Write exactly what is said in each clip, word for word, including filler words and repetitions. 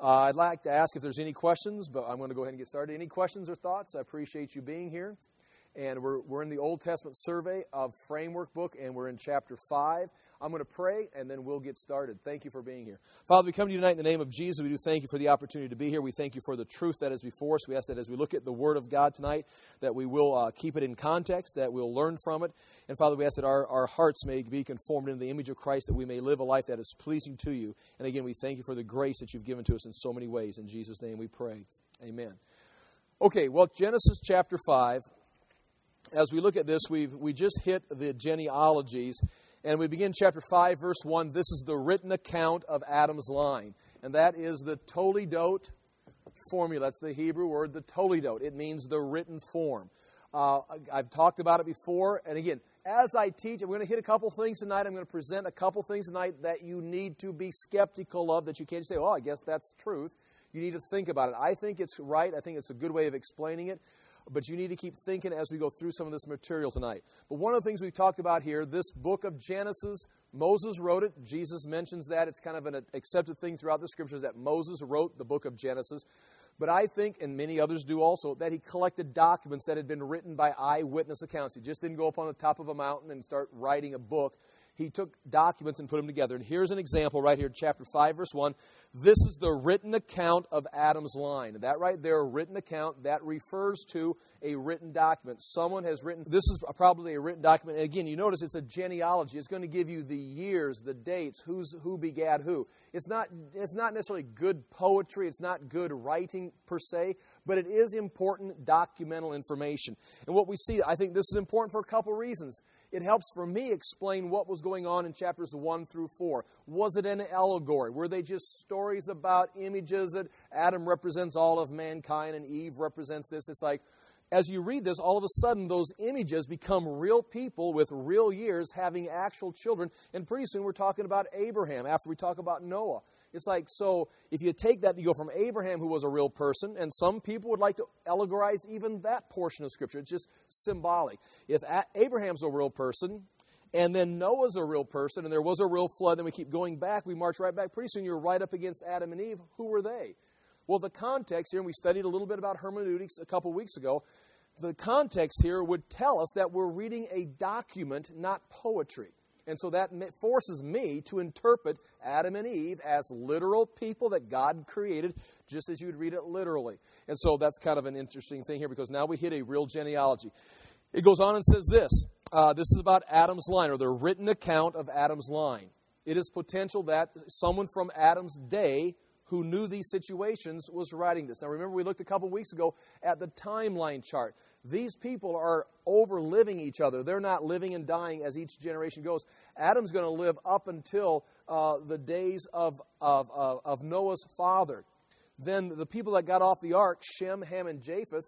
Uh, I'd like to ask if there's any questions, but I'm going to go ahead and get started. Any questions or thoughts? I appreciate you being here. And we're we're in the Old Testament survey of Framework book, and we're in chapter five. I'm going to pray, and then we'll get started. Thank you for being here. Father, we come to you tonight in the name of Jesus. We do thank you for the opportunity to be here. We thank you for the truth that is before us. We ask that as we look at the Word of God tonight, that we will uh, keep it in context, that we'll learn from it. And Father, we ask that our, our hearts may be conformed into the image of Christ, that we may live a life that is pleasing to you. And again, we thank you for the grace that you've given to us in so many ways. In Jesus' name we pray. Amen. Okay, well, Genesis chapter five. As we look at this, we've we just hit the genealogies, and we begin chapter five, verse one. This is the written account of Adam's line, and that is the Toledot formula. That's the Hebrew word, the Toledot. It means the written form. Uh, I've talked about it before, and again, as I teach, I'm going to hit a couple things tonight. I'm going to present a couple things tonight that you need to be skeptical of, that you can't say, oh, I guess that's truth. You need to think about it. I think it's right. I think it's a good way of explaining it. But you need to keep thinking as we go through some of this material tonight. But one of the things we've talked about here, this book of Genesis, Moses wrote it. Jesus mentions that. It's kind of an accepted thing throughout the Scriptures that Moses wrote the book of Genesis. But I think, and many others do also, that he collected documents that had been written by eyewitness accounts. He just didn't go up on the top of a mountain and start writing a book. He took documents and put them together. And here's an example right here, chapter five, verse one. This is the written account of Adam's line. That right there, a written account, that refers to a written document. Someone has written, this is probably a written document. And again, you notice it's a genealogy. It's going to give you the years, the dates, who's who begat who. It's not, it's not necessarily good poetry. It's not good writing per se, but it is important documental information. And what we see, I think this is important for a couple reasons. It helps for me explain what was going on in chapters one through four. Was it an allegory? Were they just stories about images that Adam represents all of mankind and Eve represents this? It's like, as you read this, all of a sudden those images become real people with real years having actual children. And pretty soon we're talking about Abraham after we talk about Noah. It's like, so if you take that, you go from Abraham, who was a real person, and some people would like to allegorize even that portion of Scripture. It's just symbolic. If Abraham's a real person, and then Noah's a real person, and there was a real flood, then we keep going back, we march right back. Pretty soon you're right up against Adam and Eve. Who were they? Well, the context here, and we studied a little bit about hermeneutics a couple weeks ago, the context here would tell us that we're reading a document, not poetry. And so that forces me to interpret Adam and Eve as literal people that God created, just as you'd read it literally. And so that's kind of an interesting thing here, because now we hit a real genealogy. It goes on and says this. Uh, this is about Adam's line, or the written account of Adam's line. It is potential that someone from Adam's day who knew these situations was writing this. Now remember, we looked a couple weeks ago at the timeline chart. These people are overliving each other. They're not living and dying as each generation goes. Adam's going to live up until uh, the days of, of, of, of Noah's father. Then the people that got off the ark, Shem, Ham, and Japheth,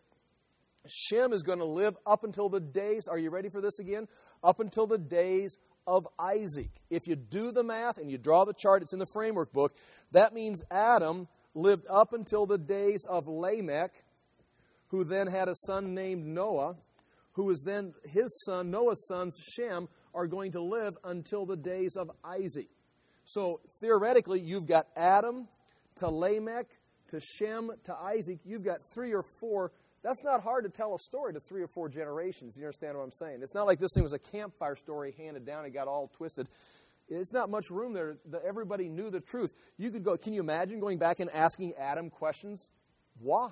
Shem is going to live up until the days, are you ready for this again? Up until the days of Isaac. If you do the math and you draw the chart, it's in the Framework book, that means Adam lived up until the days of Lamech, who then had a son named Noah, who is then his son, Noah's sons, Shem, are going to live until the days of Isaac. So theoretically, you've got Adam to Lamech to Shem to Isaac. You've got three or four. That's not hard to tell a story to three or four generations. You understand what I'm saying? It's not like this thing was a campfire story handed down and got all twisted. It's not much room there that everybody knew the truth. You could go, can you imagine going back and asking Adam questions? Why?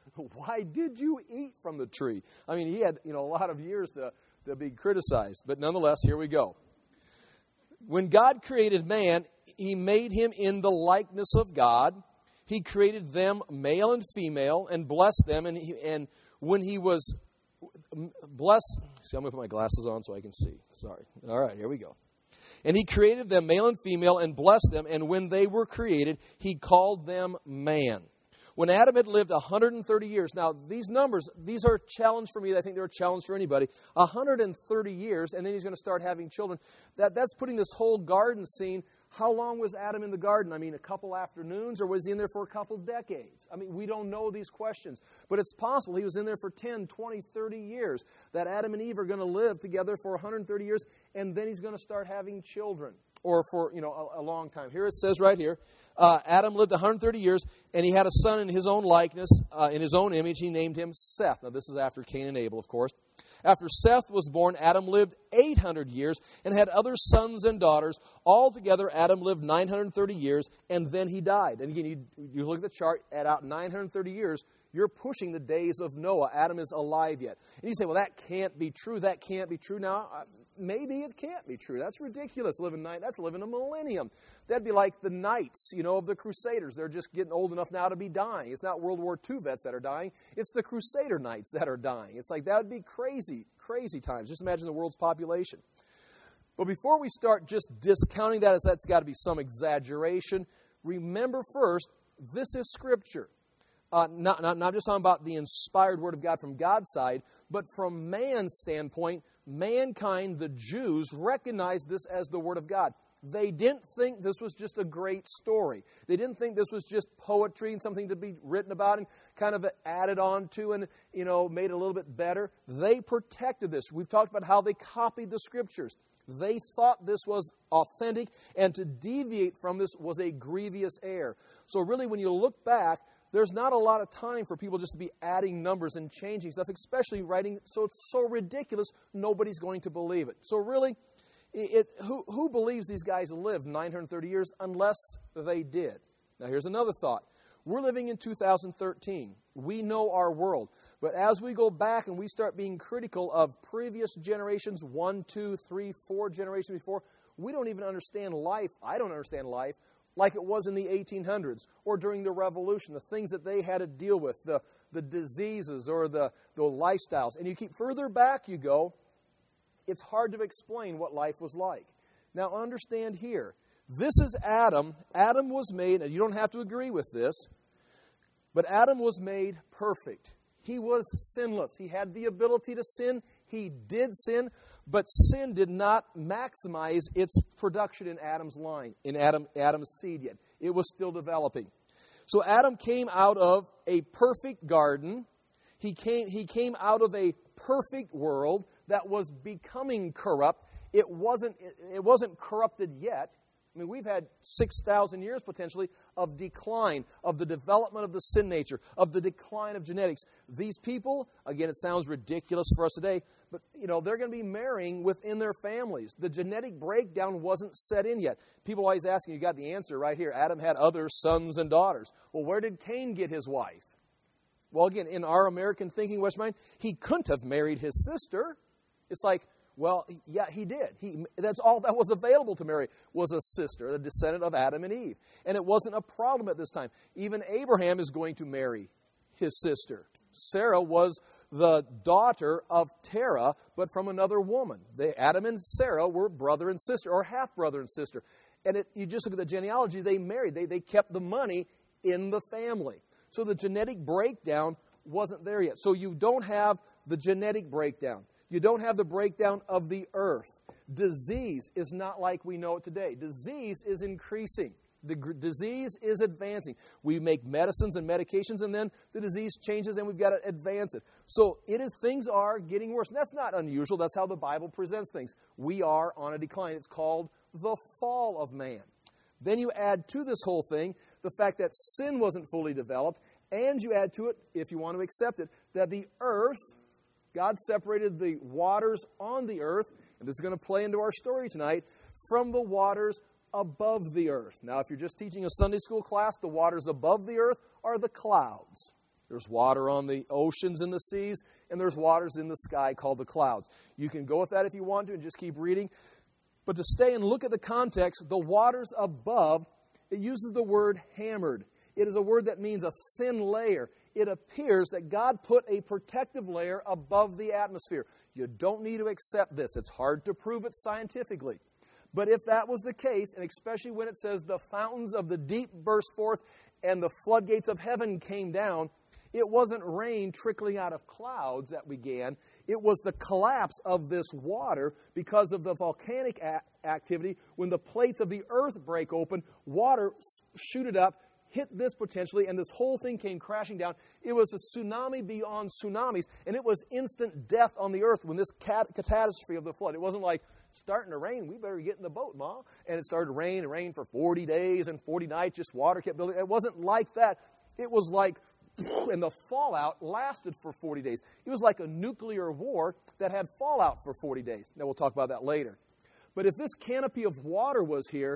Why did you eat from the tree? I mean, he had, you know, a lot of years to, to be criticized. But nonetheless, here we go. When God created man, he made him in the likeness of God. He created them male and female and blessed them. And, he, and when he was blessed, see, I'm going to put my glasses on so I can see. Sorry. All right, here we go. And he created them male and female and blessed them. And when they were created, he called them man. When Adam had lived one hundred thirty years, now these numbers, these are a challenge for me. I think they're a challenge for anybody. one hundred thirty years, and then he's going to start having children. That, that's putting this whole garden scene. How long was Adam in the garden? I mean, a couple afternoons, or was he in there for a couple decades? I mean, we don't know these questions. But it's possible he was in there for ten, twenty, thirty years, that Adam and Eve are going to live together for one hundred thirty years, and then he's going to start having children. or for, you know, a, a long time. Here it says right here, uh, Adam lived one hundred thirty years, and he had a son in his own likeness, uh, in his own image. He named him Seth. Now, this is after Cain and Abel, of course. After Seth was born, Adam lived eight hundred years and had other sons and daughters. Altogether, Adam lived nine hundred thirty years, and then he died. And again, you, you look at the chart, at out nine hundred thirty years, you're pushing the days of Noah. Adam is alive yet. And you say, well, that can't be true. That can't be true. Now, maybe it can't be true. That's ridiculous. Living nine, that's living a millennium. That'd be like the knights, you know, of the Crusaders. They're just getting old enough now to be dying. It's not World War Two vets that are dying. It's the Crusader knights that are dying. It's like, that would be crazy, crazy times. Just imagine the world's population. But before we start just discounting that as that's got to be some exaggeration, remember first, this is Scripture. Uh, not, not, not just talking about the inspired Word of God from God's side, but from man's standpoint, mankind, the Jews, recognized this as the Word of God. They didn't think this was just a great story. They didn't think this was just poetry and something to be written about and kind of added on to and, you know, made it a little bit better. They protected this. We've talked about how they copied the Scriptures. They thought this was authentic, and to deviate from this was a grievous error. So really, when you look back, there's not a lot of time for people just to be adding numbers and changing stuff, especially writing so it's so ridiculous, nobody's going to believe it. So really, it, it, who, who believes these guys lived nine hundred thirty years unless they did? Now here's another thought. We're living in two thousand thirteen. We know our world. But as we go back and we start being critical of previous generations, one, two, three, four generations before, we don't even understand life. I don't understand life like it was in the eighteen hundreds or during the Revolution, the things that they had to deal with, the, the diseases or the, the lifestyles. And you keep further back you go, it's hard to explain what life was like. Now understand here, this is Adam. Adam was made, and you don't have to agree with this, but Adam was made perfect. He was sinless. He had the ability to sin. He did sin, but sin did not maximize its production in Adam's line, in Adam, Adam's seed yet. It was still developing. So Adam came out of a perfect garden. He came, he came out of a perfect world that was becoming corrupt. It wasn't, it, it wasn't corrupted yet. I mean, we've had six thousand years potentially of decline, of the development of the sin nature, of the decline of genetics. These people, again, it sounds ridiculous for us today, but, you know, they're going to be marrying within their families. The genetic breakdown wasn't set in yet. People always asking, you got the answer right here. Adam had other sons and daughters. Well, where did Cain get his wife? Well, again, in our American thinking, West mind, he couldn't have married his sister. It's like, well, yeah, he did. He, that's all that was available to Mary was a sister, a descendant of Adam and Eve. And it wasn't a problem at this time. Even Abraham is going to marry his sister. Sarah was the daughter of Terah, but from another woman. They, Adam and Sarah were brother and sister, or half-brother and sister. And it, you just look at the genealogy, they married. They, they kept the money in the family. So the genetic breakdown wasn't there yet. So you don't have the genetic breakdown. You don't have the breakdown of the earth. Disease is not like we know it today. Disease is increasing. The g- disease is advancing. We make medicines and medications, and then the disease changes, and we've got to advance it. So it is things are getting worse. And that's not unusual. That's how the Bible presents things. We are on a decline. It's called the fall of man. Then you add to this whole thing the fact that sin wasn't fully developed, and you add to it, if you want to accept it, that the earth, God separated the waters on the earth, and this is going to play into our story tonight, from the waters above the earth. Now, if you're just teaching a Sunday school class, the waters above the earth are the clouds. There's water on the oceans and the seas, and there's waters in the sky called the clouds. You can go with that if you want to and just keep reading. But to stay and look at the context, the waters above, it uses the word hammered. It is a word that means a thin layer. It appears that God put a protective layer above the atmosphere. You don't need to accept this. It's hard to prove it scientifically. But if that was the case, and especially when it says the fountains of the deep burst forth and the floodgates of heaven came down, it wasn't rain trickling out of clouds that began. It was the collapse of this water because of the volcanic a- activity. When the plates of the earth break open, water shooted up, hit this potentially, and this whole thing came crashing down. It was a tsunami beyond tsunamis, and it was instant death on the earth when this cat- catastrophe of the flood. It wasn't like starting to rain. We better get in the boat, Ma. And it started to rain and rain for forty days and forty nights. Just water kept building. It wasn't like that. It was like, and the fallout lasted for forty days. It was like a nuclear war that had fallout for forty days. Now, we'll talk about that later. But if this canopy of water was here,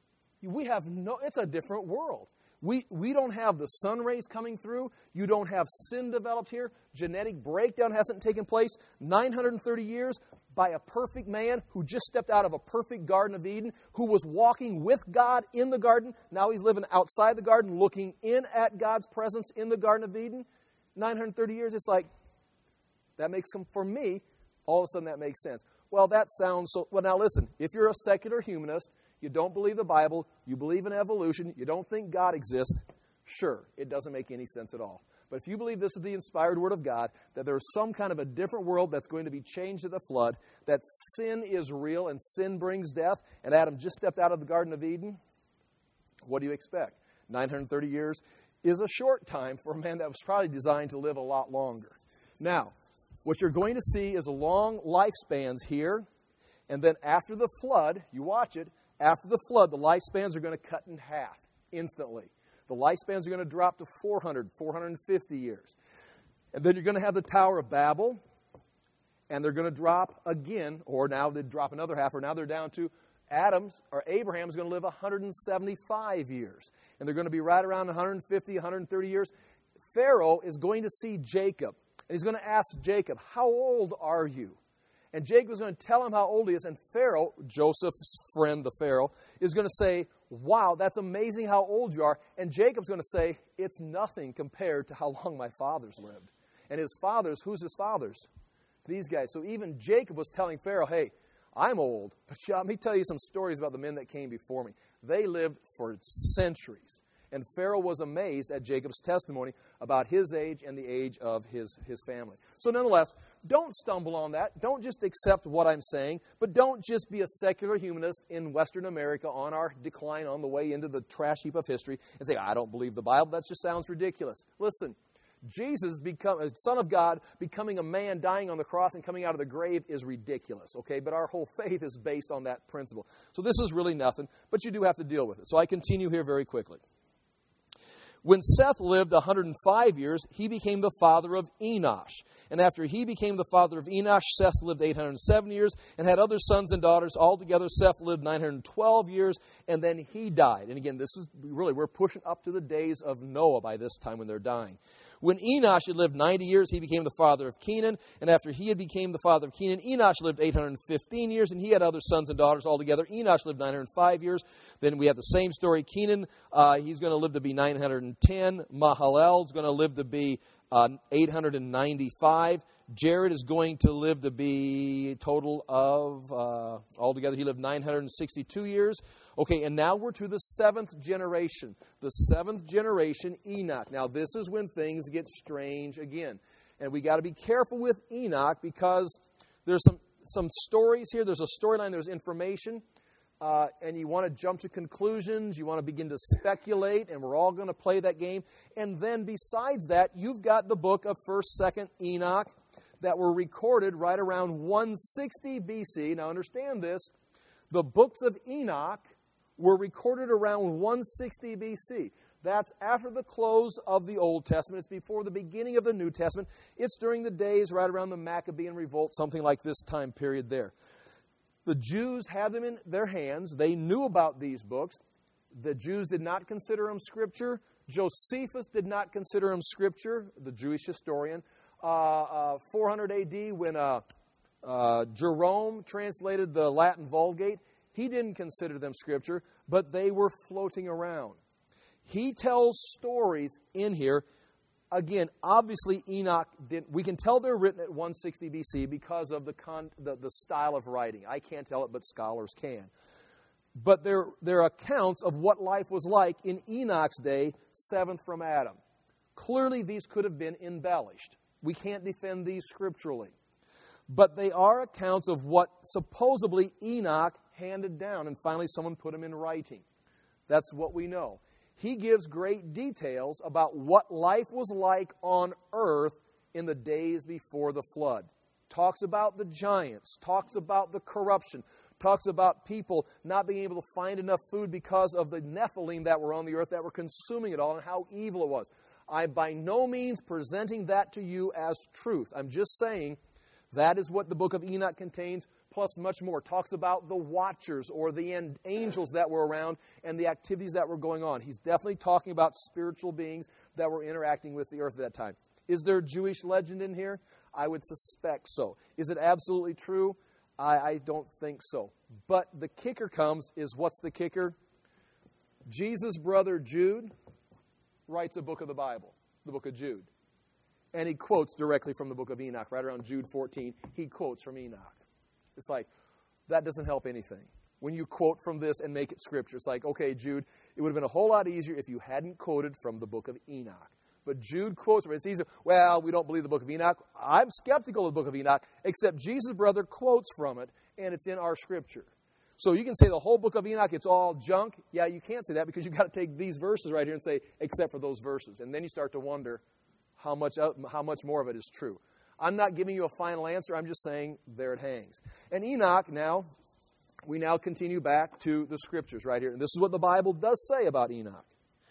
we have no, it's a different world. We we don't have the sun rays coming through. You don't have sin developed here. Genetic breakdown hasn't taken place. nine hundred thirty years by a perfect man who just stepped out of a perfect Garden of Eden, who was walking with God in the garden. Now he's living outside the garden, looking in at God's presence in the Garden of Eden. nine hundred thirty years, it's like, that makes some, for me, all of a sudden that makes sense. Well, that sounds so, well, now listen, if you're a secular humanist, you don't believe the Bible, you believe in evolution, you don't think God exists, sure, it doesn't make any sense at all. But if you believe this is the inspired Word of God, that there's some kind of a different world that's going to be changed at the flood, that sin is real and sin brings death, and Adam just stepped out of the Garden of Eden, what do you expect? nine hundred thirty years is a short time for a man that was probably designed to live a lot longer. Now, what you're going to see is long lifespans here, and then after the flood, you watch it, after the flood, the lifespans are going to cut in half instantly. The lifespans are going to drop to four hundred, four hundred fifty years. And then you're going to have the Tower of Babel, and they're going to drop again, or now they drop another half, or now they're down to Adam's, or Abraham's going to live one hundred seventy-five years. And they're going to be right around one hundred fifty, one hundred thirty years. Pharaoh is going to see Jacob, and he's going to ask Jacob, how old are you? And Jacob is going to tell him how old he is, and Pharaoh, Joseph's friend, the Pharaoh, is going to say, wow, that's amazing how old you are. And Jacob's going to say, it's nothing compared to how long my fathers lived. And his fathers, who's his fathers? These guys. So even Jacob was telling Pharaoh, hey, I'm old, but let me tell you some stories about the men that came before me. They lived for centuries. And Pharaoh was amazed at Jacob's testimony about his age and the age of his, his family. So nonetheless, don't stumble on that. Don't just accept what I'm saying, but don't just be a secular humanist in Western America on our decline on the way into the trash heap of history and say, I don't believe the Bible. That just sounds ridiculous. Listen, Jesus, become a Son of God, becoming a man, dying on the cross and coming out of the grave is ridiculous, okay? But our whole faith is based on that principle. So this is really nothing, but you do have to deal with it. So I continue here very quickly. When Seth lived one hundred five years, he became the father of Enosh. And after he became the father of Enosh, Seth lived eight hundred seven years and had other sons and daughters. Altogether, Seth lived nine hundred twelve years, and then he died. And again, this is really, we're pushing up to the days of Noah by this time when they're dying. When Enosh had lived ninety years, he became the father of Kenan. And after he had became the father of Kenan, Enosh lived eight hundred fifteen years, and he had other sons and daughters altogether. Enosh lived nine hundred five years. Then we have the same story. Kenan, uh, he's going to live to be nine hundred ten. Mahalalel is going to live to be uh, eight hundred ninety-five. Jared is going to live to be a total of, uh, altogether, he lived nine hundred sixty-two years. Okay, and now we're to the seventh generation. The seventh generation, Enoch. Now, this is when things get strange again. And we got to be careful with Enoch because there's some, some stories here. There's a storyline, there's information. Uh, and you want to jump to conclusions. You want to begin to speculate, and we're all going to play that game. And then besides that, you've got the book of first, second Enoch that were recorded right around one sixty B C. Now understand this, the books of Enoch were recorded around one sixty B C. That's after the close of the Old Testament. It's before the beginning of the New Testament. It's during the days right around the Maccabean revolt, something like this time period there. The Jews had them in their hands. They knew about these books. The Jews did not consider them Scripture. Josephus did not consider them Scripture, the Jewish historian. Uh, uh, four hundred A D, when uh, uh, Jerome translated the Latin Vulgate, he didn't consider them Scripture, but they were floating around. He tells stories in here. Again, obviously Enoch didn't. We can tell they're written at one sixty B C because of the, con, the the style of writing. I can't tell it, but scholars can. But they're, they're accounts of what life was like in Enoch's day, seventh from Adam. Clearly, these could have been embellished. We can't defend these scripturally. But they are accounts of what supposedly Enoch handed down, and finally someone put them in writing. That's what we know. He gives great details about what life was like on earth in the days before the flood. talks about the giants, talks about the corruption, talks about people not being able to find enough food because of the Nephilim that were on the earth that were consuming it all and how evil it was. I'm by no means presenting that to you as truth. I'm just saying that is what the book of Enoch contains, plus much more. It talks about the watchers or the angels that were around and the activities that were going on. He's definitely talking about spiritual beings that were interacting with the earth at that time. Is there Jewish legend in here? I would suspect so. Is it absolutely true? I, I don't think so. But the kicker comes is, what's the kicker? Jesus' brother Jude writes a book of the Bible, the book of Jude. And he quotes directly from the book of Enoch. Right around Jude fourteen, he quotes from Enoch. It's like, that doesn't help anything. When you quote from this and make it Scripture, it's like, okay, Jude, it would have been a whole lot easier if you hadn't quoted from the book of Enoch. But Jude quotes from it. It's easier. Well, we don't believe the book of Enoch. I'm skeptical of the book of Enoch, except Jesus' brother quotes from it, and it's in our Scripture. So you can say the whole book of Enoch, it's all junk. Yeah, you can't say that because you've got to take these verses right here and say, except for those verses. And then you start to wonder how much, how much more of it is true. I'm not giving you a final answer. I'm just saying there it hangs. And Enoch now, we now continue back to the Scriptures right here. And this is what the Bible does say about Enoch.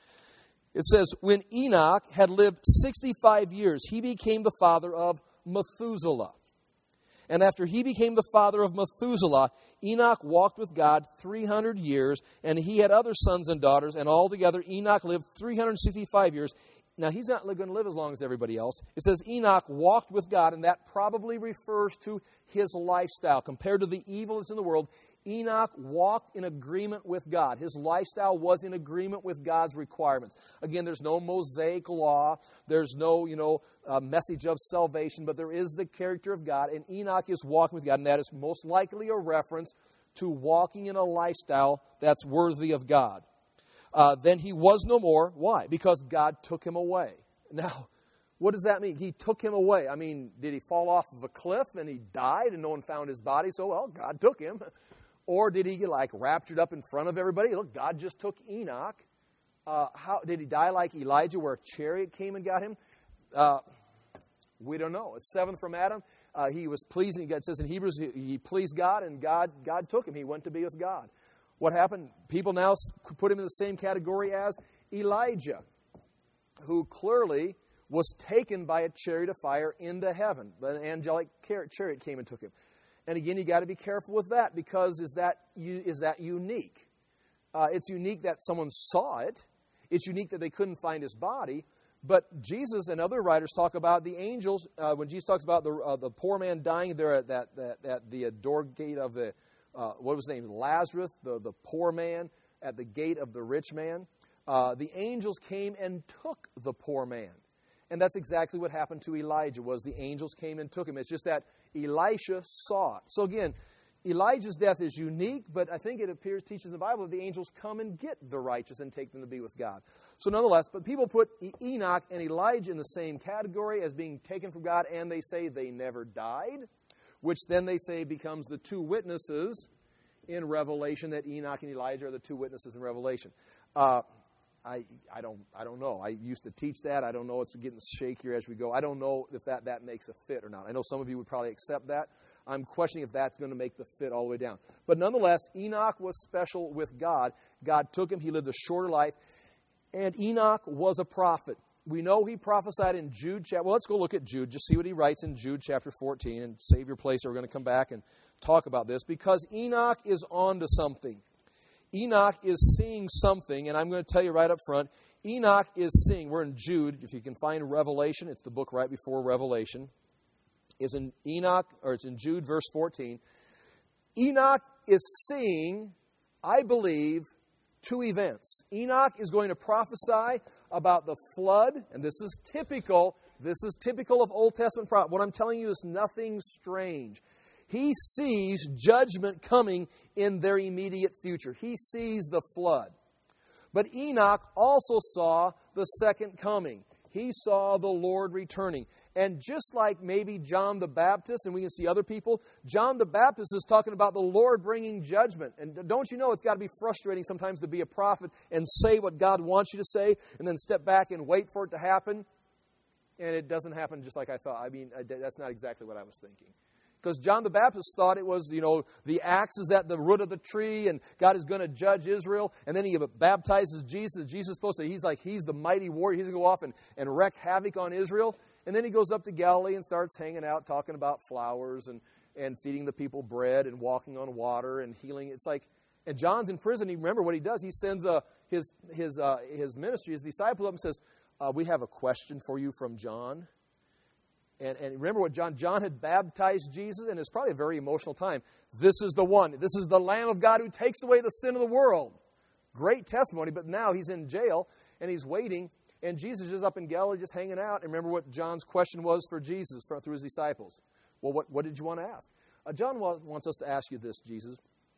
It says, when Enoch had lived sixty-five years, he became the father of Methuselah. And after he became the father of Methuselah, Enoch walked with God three hundred years, and he had other sons and daughters, and altogether Enoch lived three hundred sixty-five years. Now, he's not going to live as long as everybody else. It says Enoch walked with God, and that probably refers to his lifestyle. Compared to the evil that's in the world, Enoch walked in agreement with God. His lifestyle was in agreement with God's requirements. Again, there's no Mosaic law. There's no, you know, uh, message of salvation, but there is the character of God, and Enoch is walking with God, and that is most likely a reference to walking in a lifestyle that's worthy of God. Uh, then he was no more. Why? Because God took him away. Now, what does that mean? He took him away. I mean, did he fall off of a cliff and he died and no one found his body? So, well, God took him. Or did he get like raptured up in front of everybody? Look, God just took Enoch. Uh, how did he die like Elijah, where a chariot came and got him? Uh, we don't know. It's seventh from Adam. Uh, he was pleasing. It says in Hebrews, he, he pleased God, and God, God took him. He went to be with God. What happened? People now put him in the same category as Elijah, who clearly was taken by a chariot of fire into heaven. An angelic chariot came and took him. And again, you got to be careful with that, because is that is that unique? Uh, it's unique that someone saw it. It's unique that they couldn't find his body. But Jesus and other writers talk about the angels. Uh, when Jesus talks about the uh, the poor man dying there at that, that, that the door gate of the Uh, what was his name? Lazarus, the, the poor man at the gate of the rich man. Uh, the angels came and took the poor man. And that's exactly what happened to Elijah, was the angels came and took him. It's just that Elisha saw it. So again, Elijah's death is unique, but I think it appears, teaches in the Bible, that the angels come and get the righteous and take them to be with God. So nonetheless, but people put Enoch and Elijah in the same category as being taken from God, and they say they never died, which then they say becomes the two witnesses in Revelation, that Enoch and Elijah are the two witnesses in Revelation. Uh, I I don't I don't know. I used to teach that. I don't know. It's getting shakier as we go. I don't know if that, that makes a fit or not. I know some of you would probably accept that. I'm questioning if that's going to make the fit all the way down. But nonetheless, Enoch was special with God. God took him. He lived a shorter life. And Enoch was a prophet. We know he prophesied in Jude chapter. Well, let's go look at Jude. Just see what he writes in Jude chapter fourteen. And save your place, or we're going to come back and talk about this. Because Enoch is on to something. Enoch is seeing something. And I'm going to tell you right up front. Enoch is seeing. We're in Jude. If you can find Revelation, it's the book right before Revelation. It's in Enoch, or it's in Jude verse fourteen. Enoch is seeing, I believe, two events. Enoch is going to prophesy about the flood, and this is typical. This is typical of Old Testament prophecy. What I'm telling you is nothing strange. He sees judgment coming in their immediate future. He sees the flood. But Enoch also saw the second coming. He saw the Lord returning. And just like maybe John the Baptist, and we can see other people, John the Baptist is talking about the Lord bringing judgment. And don't you know it's got to be frustrating sometimes to be a prophet and say what God wants you to say, and then step back and wait for it to happen? And it doesn't happen just like I thought. I mean, that's not exactly what I was thinking. Because John the Baptist thought it was, you know, the axe is at the root of the tree and God is going to judge Israel. And then he baptizes Jesus. Jesus is supposed to, he's like, he's the mighty warrior. He's going to go off and, and wreak havoc on Israel. And then he goes up to Galilee and starts hanging out, talking about flowers and, and feeding the people bread and walking on water and healing. It's like, and John's in prison. You remember what he does? He sends uh, his, his, uh, his ministry, his disciples up and says, uh, we have a question for you from John. And, and remember what John, John had baptized Jesus, and it's probably a very emotional time. This is the one. This is the Lamb of God who takes away the sin of the world. Great testimony, but now he's in jail, and he's waiting, and Jesus is up in Galilee just hanging out. And remember what John's question was for Jesus through his disciples. Well, what, what did you want to ask? Uh, John wants us to ask you this, Jesus.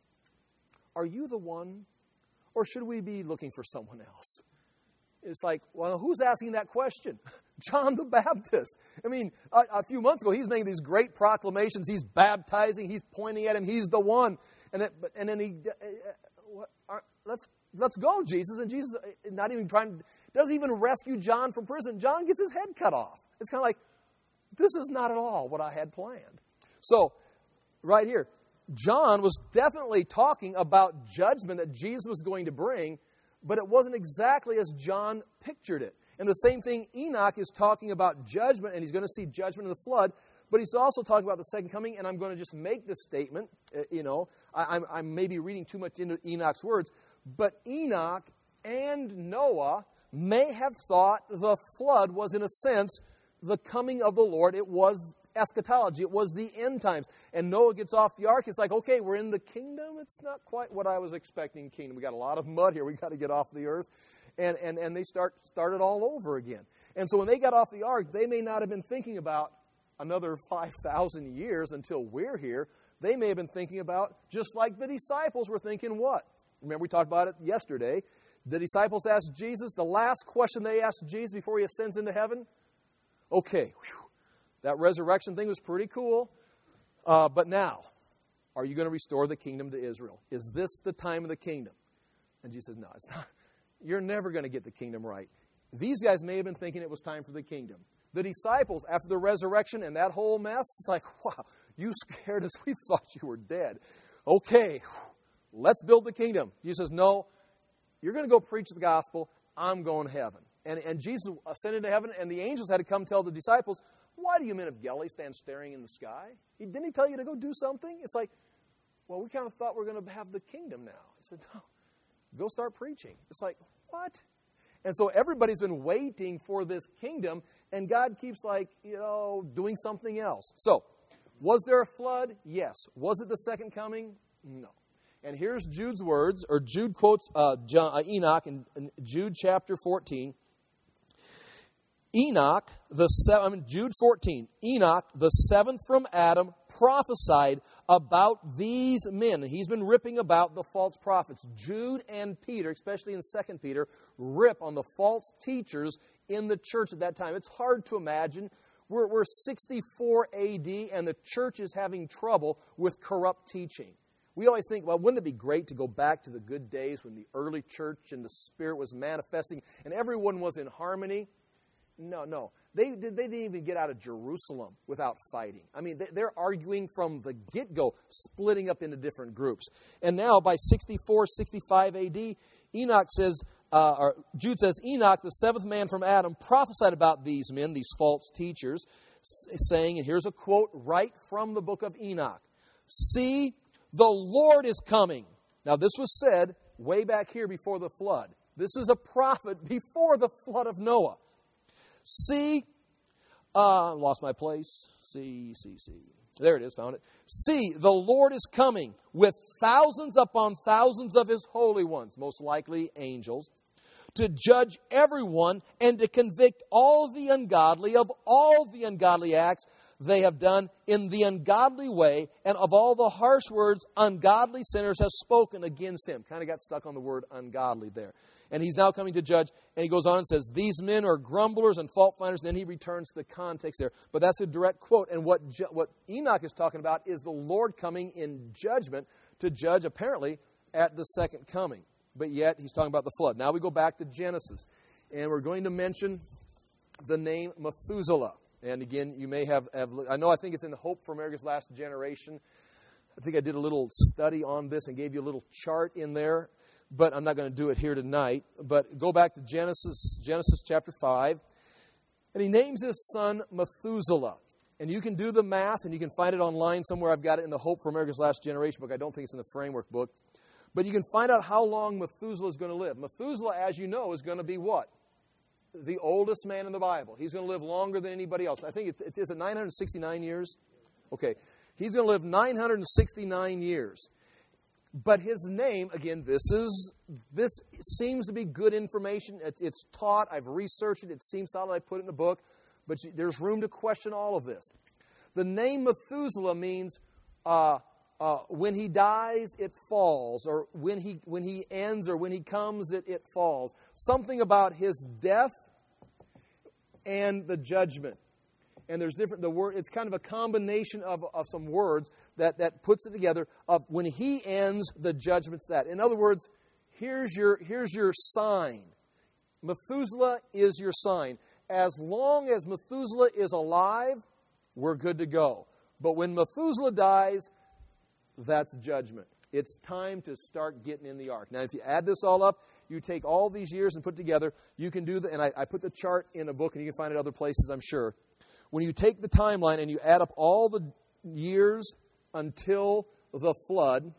Are you the one, or should we be looking for someone else? It's like, well, who's asking that question? John the Baptist. I mean, a, a few months ago, he's making these great proclamations. He's baptizing. He's pointing at him. He's the one. And, it, and then he, uh, what, are, let's let's go, Jesus. And Jesus, not even trying, doesn't even rescue John from prison. John gets his head cut off. It's kind of like, this is not at all what I had planned. So, right here, John was definitely talking about judgment that Jesus was going to bring, but it wasn't exactly as John pictured it. And the same thing, Enoch is talking about judgment, and he's going to see judgment in the flood, but he's also talking about the second coming, and I'm going to just make this statement. Uh, you know, I, I'm, I'm maybe reading too much into Enoch's words, but Enoch and Noah may have thought the flood was, in a sense, the coming of the Lord. It was eschatology. It was the end times. And Noah gets off the ark. It's like, okay, we're in the kingdom. It's not quite what I was expecting kingdom. We got a lot of mud here. We got to get off the earth. And, and, and they start started all over again. And so when they got off the ark, they may not have been thinking about another five thousand years until we're here. They may have been thinking about, just like the disciples were thinking, what? Remember we talked about it yesterday. The disciples asked Jesus, the last question they asked Jesus before he ascends into heaven. Okay, whew, that resurrection thing was pretty cool. Uh, but now, are you going to restore the kingdom to Israel? Is this the time of the kingdom? And Jesus says, no, it's not. You're never going to get the kingdom right. These guys may have been thinking it was time for the kingdom. The disciples, after the resurrection and that whole mess, it's like, wow, you scared us. We thought you were dead. Okay, let's build the kingdom. Jesus says, no, you're going to go preach the gospel. I'm going to heaven. And, and Jesus ascended to heaven, and the angels had to come tell the disciples, why do you men of Galilee stand staring in the sky? He, didn't he tell you to go do something? It's like, well, we kind of thought we were going to have the kingdom now. He said, no, go start preaching. It's like, what? And so everybody's been waiting for this kingdom, and God keeps like, you know, doing something else. So, was there a flood? Yes. Was it the second coming? No. And here's Jude's words, or Jude quotes uh, John, uh, Enoch in, in Jude chapter fourteen. Enoch, the se- I mean, Jude fourteen, Enoch, the seventh from Adam, prophesied about these men. He's been ripping about the false prophets. Jude and Peter, especially in Second Peter, rip on the false teachers in the church at that time. It's hard to imagine. We're, we're sixty-four A D, and the church is having trouble with corrupt teaching. We always think, well, wouldn't it be great to go back to the good days when the early church and the Spirit was manifesting and everyone was in harmony? No, no. They, they didn't even get out of Jerusalem without fighting. I mean, they're arguing from the get-go, splitting up into different groups. And now, by sixty-four, sixty-five A D, Enoch says, uh, or Jude says, Enoch, the seventh man from Adam, prophesied about these men, these false teachers, saying, and here's a quote right from the book of Enoch, "See, the Lord is coming." Now, this was said way back here before the flood. This is a prophet before the flood of Noah. See, uh, lost my place. See, see, see. There it is, found it. See, the Lord is coming with thousands upon thousands of His holy ones, most likely angels, to judge everyone and to convict all the ungodly of all the ungodly acts they have done in the ungodly way, and of all the harsh words ungodly sinners have spoken against Him. Kind of got stuck on the word ungodly there. And He's now coming to judge, and He goes on and says, these men are grumblers and fault finders. And then He returns to the context there. But that's a direct quote. And what, what Enoch is talking about is the Lord coming in judgment to judge, apparently, at the second coming. But yet, He's talking about the flood. Now we go back to Genesis. And we're going to mention the name Methuselah. And again, you may have, have I know I think it's in the Hope for America's Last Generation. I think I did a little study on this and gave you a little chart in there, but I'm not going to do it here tonight. But go back to Genesis, Genesis chapter five, and he names his son Methuselah. And you can do the math, and you can find it online somewhere. I've got it in the Hope for America's Last Generation book. I don't think it's in the Framework book. But you can find out how long Methuselah is going to live. Methuselah, as you know, is going to be what? The oldest man in the Bible. He's going to live longer than anybody else. I think it, it is it nine hundred sixty-nine years? Okay. He's going to live nine hundred sixty-nine years. But his name, again, this is this seems to be good information. It's, it's taught. I've researched it. It seems solid. I put it in the book. But you, there's room to question all of this. The name Methuselah means uh, uh, when he dies, it falls. Or when he when he ends or when he comes, it, it falls. Something about his death and the judgment. And there's different, the word, it's kind of a combination of, of some words that, that puts it together. Of when he ends, the judgment's that. In other words, here's your, here's your sign. Methuselah is your sign. As long as Methuselah is alive, we're good to go. But when Methuselah dies, that's judgment. It's time to start getting in the ark. Now, if you add this all up, you take all these years and put together, you can do the, and I, I put the chart in a book, and you can find it other places, I'm sure. When you take the timeline and you add up all the years until the flood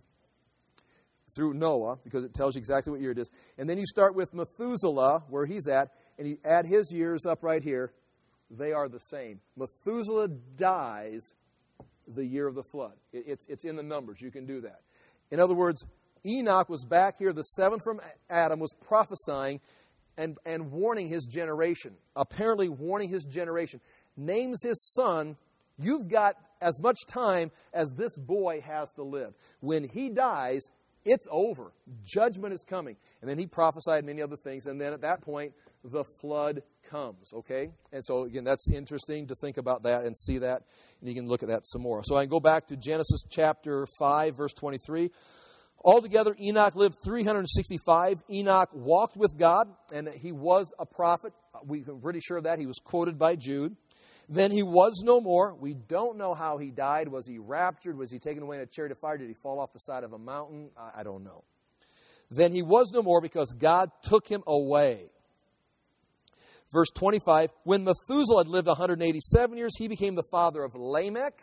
through Noah, because it tells you exactly what year it is, and then you start with Methuselah, where he's at, and you add his years up right here, they are the same. Methuselah dies the year of the flood. It, it's, it's in the numbers. You can do that. In other words, Enoch was back here, the seventh from Adam, was prophesying and, and warning his generation, apparently warning his generation. Names his son, you've got as much time as this boy has to live. When he dies, it's over. Judgment is coming. And then he prophesied many other things. And then at that point, the flood comes. Okay? And so, again, that's interesting to think about that and see that. And you can look at that some more. So I can go back to Genesis chapter five, verse twenty-three. Altogether, Enoch lived three hundred sixty-five. Enoch walked with God, and he was a prophet. We're pretty sure of that. He was quoted by Jude. Then he was no more. We don't know how he died. Was he raptured? Was he taken away in a chariot of fire? Did he fall off the side of a mountain? I don't know. Then he was no more because God took him away. Verse twenty-five, when Methuselah had lived one hundred eighty-seven years, he became the father of Lamech.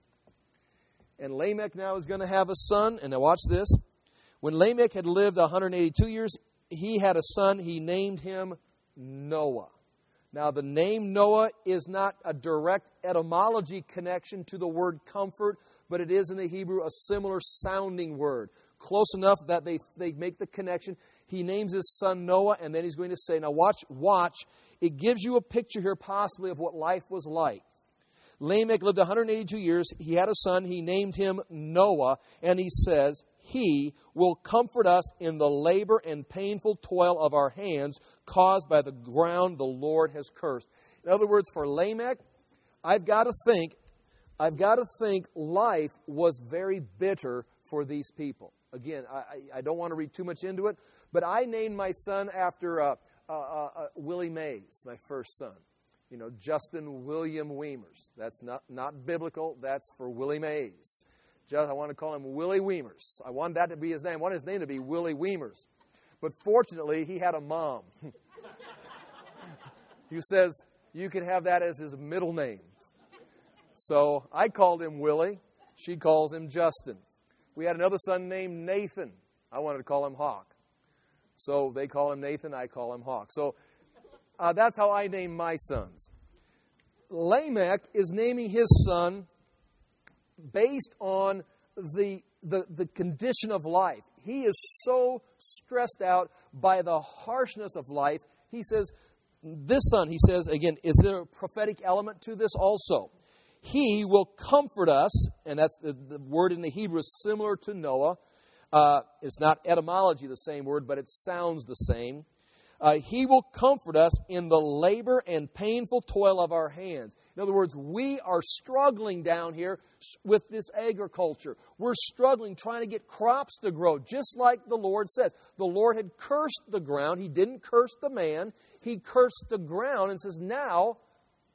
And Lamech now is going to have a son. And now watch this. When Lamech had lived one hundred eighty-two years, he had a son. He named him Noah. Now, the name Noah is not a direct etymology connection to the word comfort, but it is in the Hebrew a similar sounding word. Close enough that they, they make the connection. He names his son Noah, and then he's going to say, now watch, watch. It gives you a picture here possibly of what life was like. Lamech lived one hundred eighty-two years. He had a son. He named him Noah, and he says, he will comfort us in the labor and painful toil of our hands caused by the ground the Lord has cursed. In other words, for Lamech, I've got to think, I've got to think life was very bitter for these people. Again, I, I don't want to read too much into it, but I named my son after uh, uh, uh, Willie Mays, my first son. You know, Justin William Weimers. That's not, not biblical. That's for Willie Mays. Just, I want to call him Willie Weimers. I want that to be his name. I want his name to be Willie Weimers. But fortunately, he had a mom who says you can have that as his middle name. So I called him Willie. She calls him Justin. We had another son named Nathan. I wanted to call him Hawk. So they call him Nathan. I call him Hawk. So uh, that's how I name my sons. Lamech is naming his son based on the, the, the condition of life. He is so stressed out by the harshness of life. He says, this son, he says, again, is there a prophetic element to this also? He will comfort us, and that's the, the word in the Hebrew is similar to Noah. Uh, it's not etymology the same word, but it sounds the same. Uh, he will comfort us in the labor and painful toil of our hands. In other words, we are struggling down here with this agriculture. We're struggling trying to get crops to grow, just like the Lord says. The Lord had cursed the ground. He didn't curse the man. He cursed the ground and says, now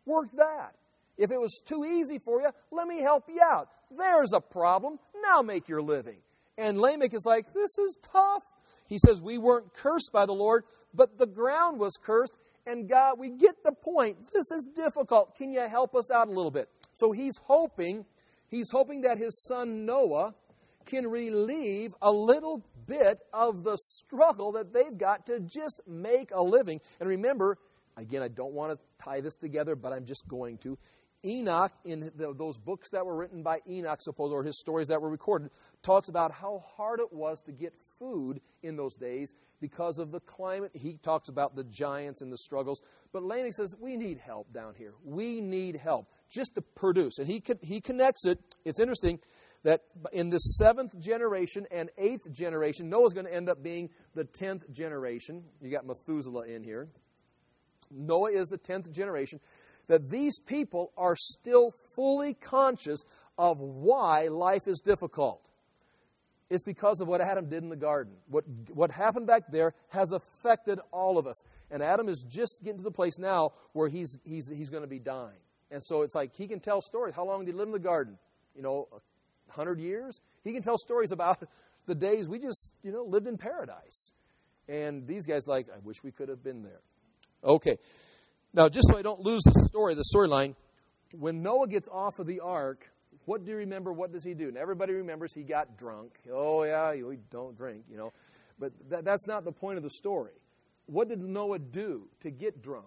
Work that. If it was too easy for you, let me help you out. There's a problem. Now make your living. And Lamech is like, this is tough. He says, we weren't cursed by the Lord, but the ground was cursed. And God, we get the point. This is difficult. Can you help us out a little bit? So he's hoping, he's hoping that his son Noah can relieve a little bit of the struggle that they've got to just make a living. And remember, again, I don't want to tie this together, but I'm just going to. Enoch, in the, those books that were written by Enoch, suppose, or his stories that were recorded, talks about how hard it was to get food in those days because of the climate. He talks about the giants and the struggles. But Lamech says, we need help down here. We need help just to produce. And he he connects it. It's interesting that in the seventh generation and eighth generation, Noah's going to end up being the tenth generation. You got Methuselah in here. Noah is the tenth generation. That these people are still fully conscious of why life is difficult. It's because of what Adam did in the garden. What, what happened back there has affected all of us. And Adam is just getting to the place now where he's, he's, he's going to be dying. And so it's like he can tell stories. How long did he live in the garden? You know, a hundred years? He can tell stories about the days we just, you know, lived in paradise. And these guys like, I wish we could have been there. Okay. Now, just so I don't lose the story, the storyline, when Noah gets off of the ark, what do you remember? What does he do? And everybody remembers he got drunk. Oh, yeah, you don't drink, you know. But that, that's not the point of the story. What did Noah do to get drunk?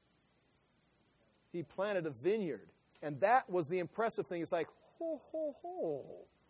He planted a vineyard. And that was the impressive thing. It's like, ho, ho, ho,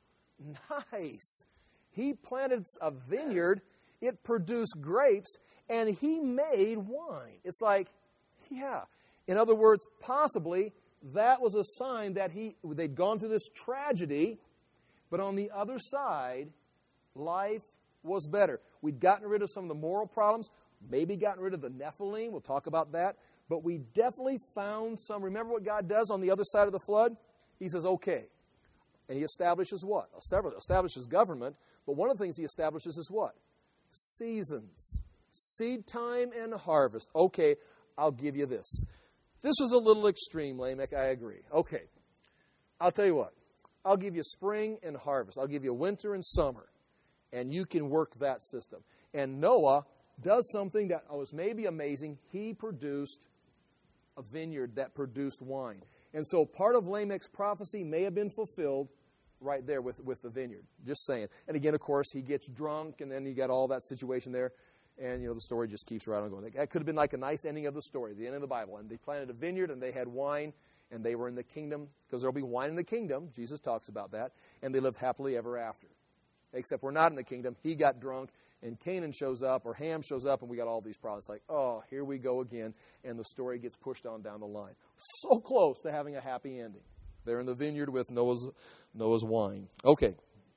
nice. He planted a vineyard, it produced grapes, and he made wine. It's like, yeah. In other words, possibly that was a sign that he they'd gone through this tragedy, but on the other side, life was better. We'd gotten rid of some of the moral problems, maybe gotten rid of the Nephilim. We'll talk about that. But we definitely found some. Remember what God does on the other side of the flood? He says, okay. And he establishes what? Several establishes government, but one of the things he establishes is what? Seasons. Seed time and harvest. Okay. I'll give you this. This was a little extreme, Lamech, I agree. Okay, I'll tell you what. I'll give you spring and harvest. I'll give you winter and summer. And you can work that system. And Noah does something that was maybe amazing. He produced a vineyard that produced wine. And so part of Lamech's prophecy may have been fulfilled right there with, with the vineyard. Just saying. And again, of course, he gets drunk, and then you got all that situation there. And, you know, the story just keeps right on going. That could have been like a nice ending of the story, the end of the Bible. And they planted a vineyard, and they had wine, and they were in the kingdom, because there will be wine in the kingdom. Jesus talks about that. And they lived happily ever after. Except we're not in the kingdom. He got drunk, and Canaan shows up, or Ham shows up, and we got all these problems. It's like, oh, here we go again. And the story gets pushed on down the line. So close to having a happy ending. They're in the vineyard with Noah's, Noah's wine. Okay.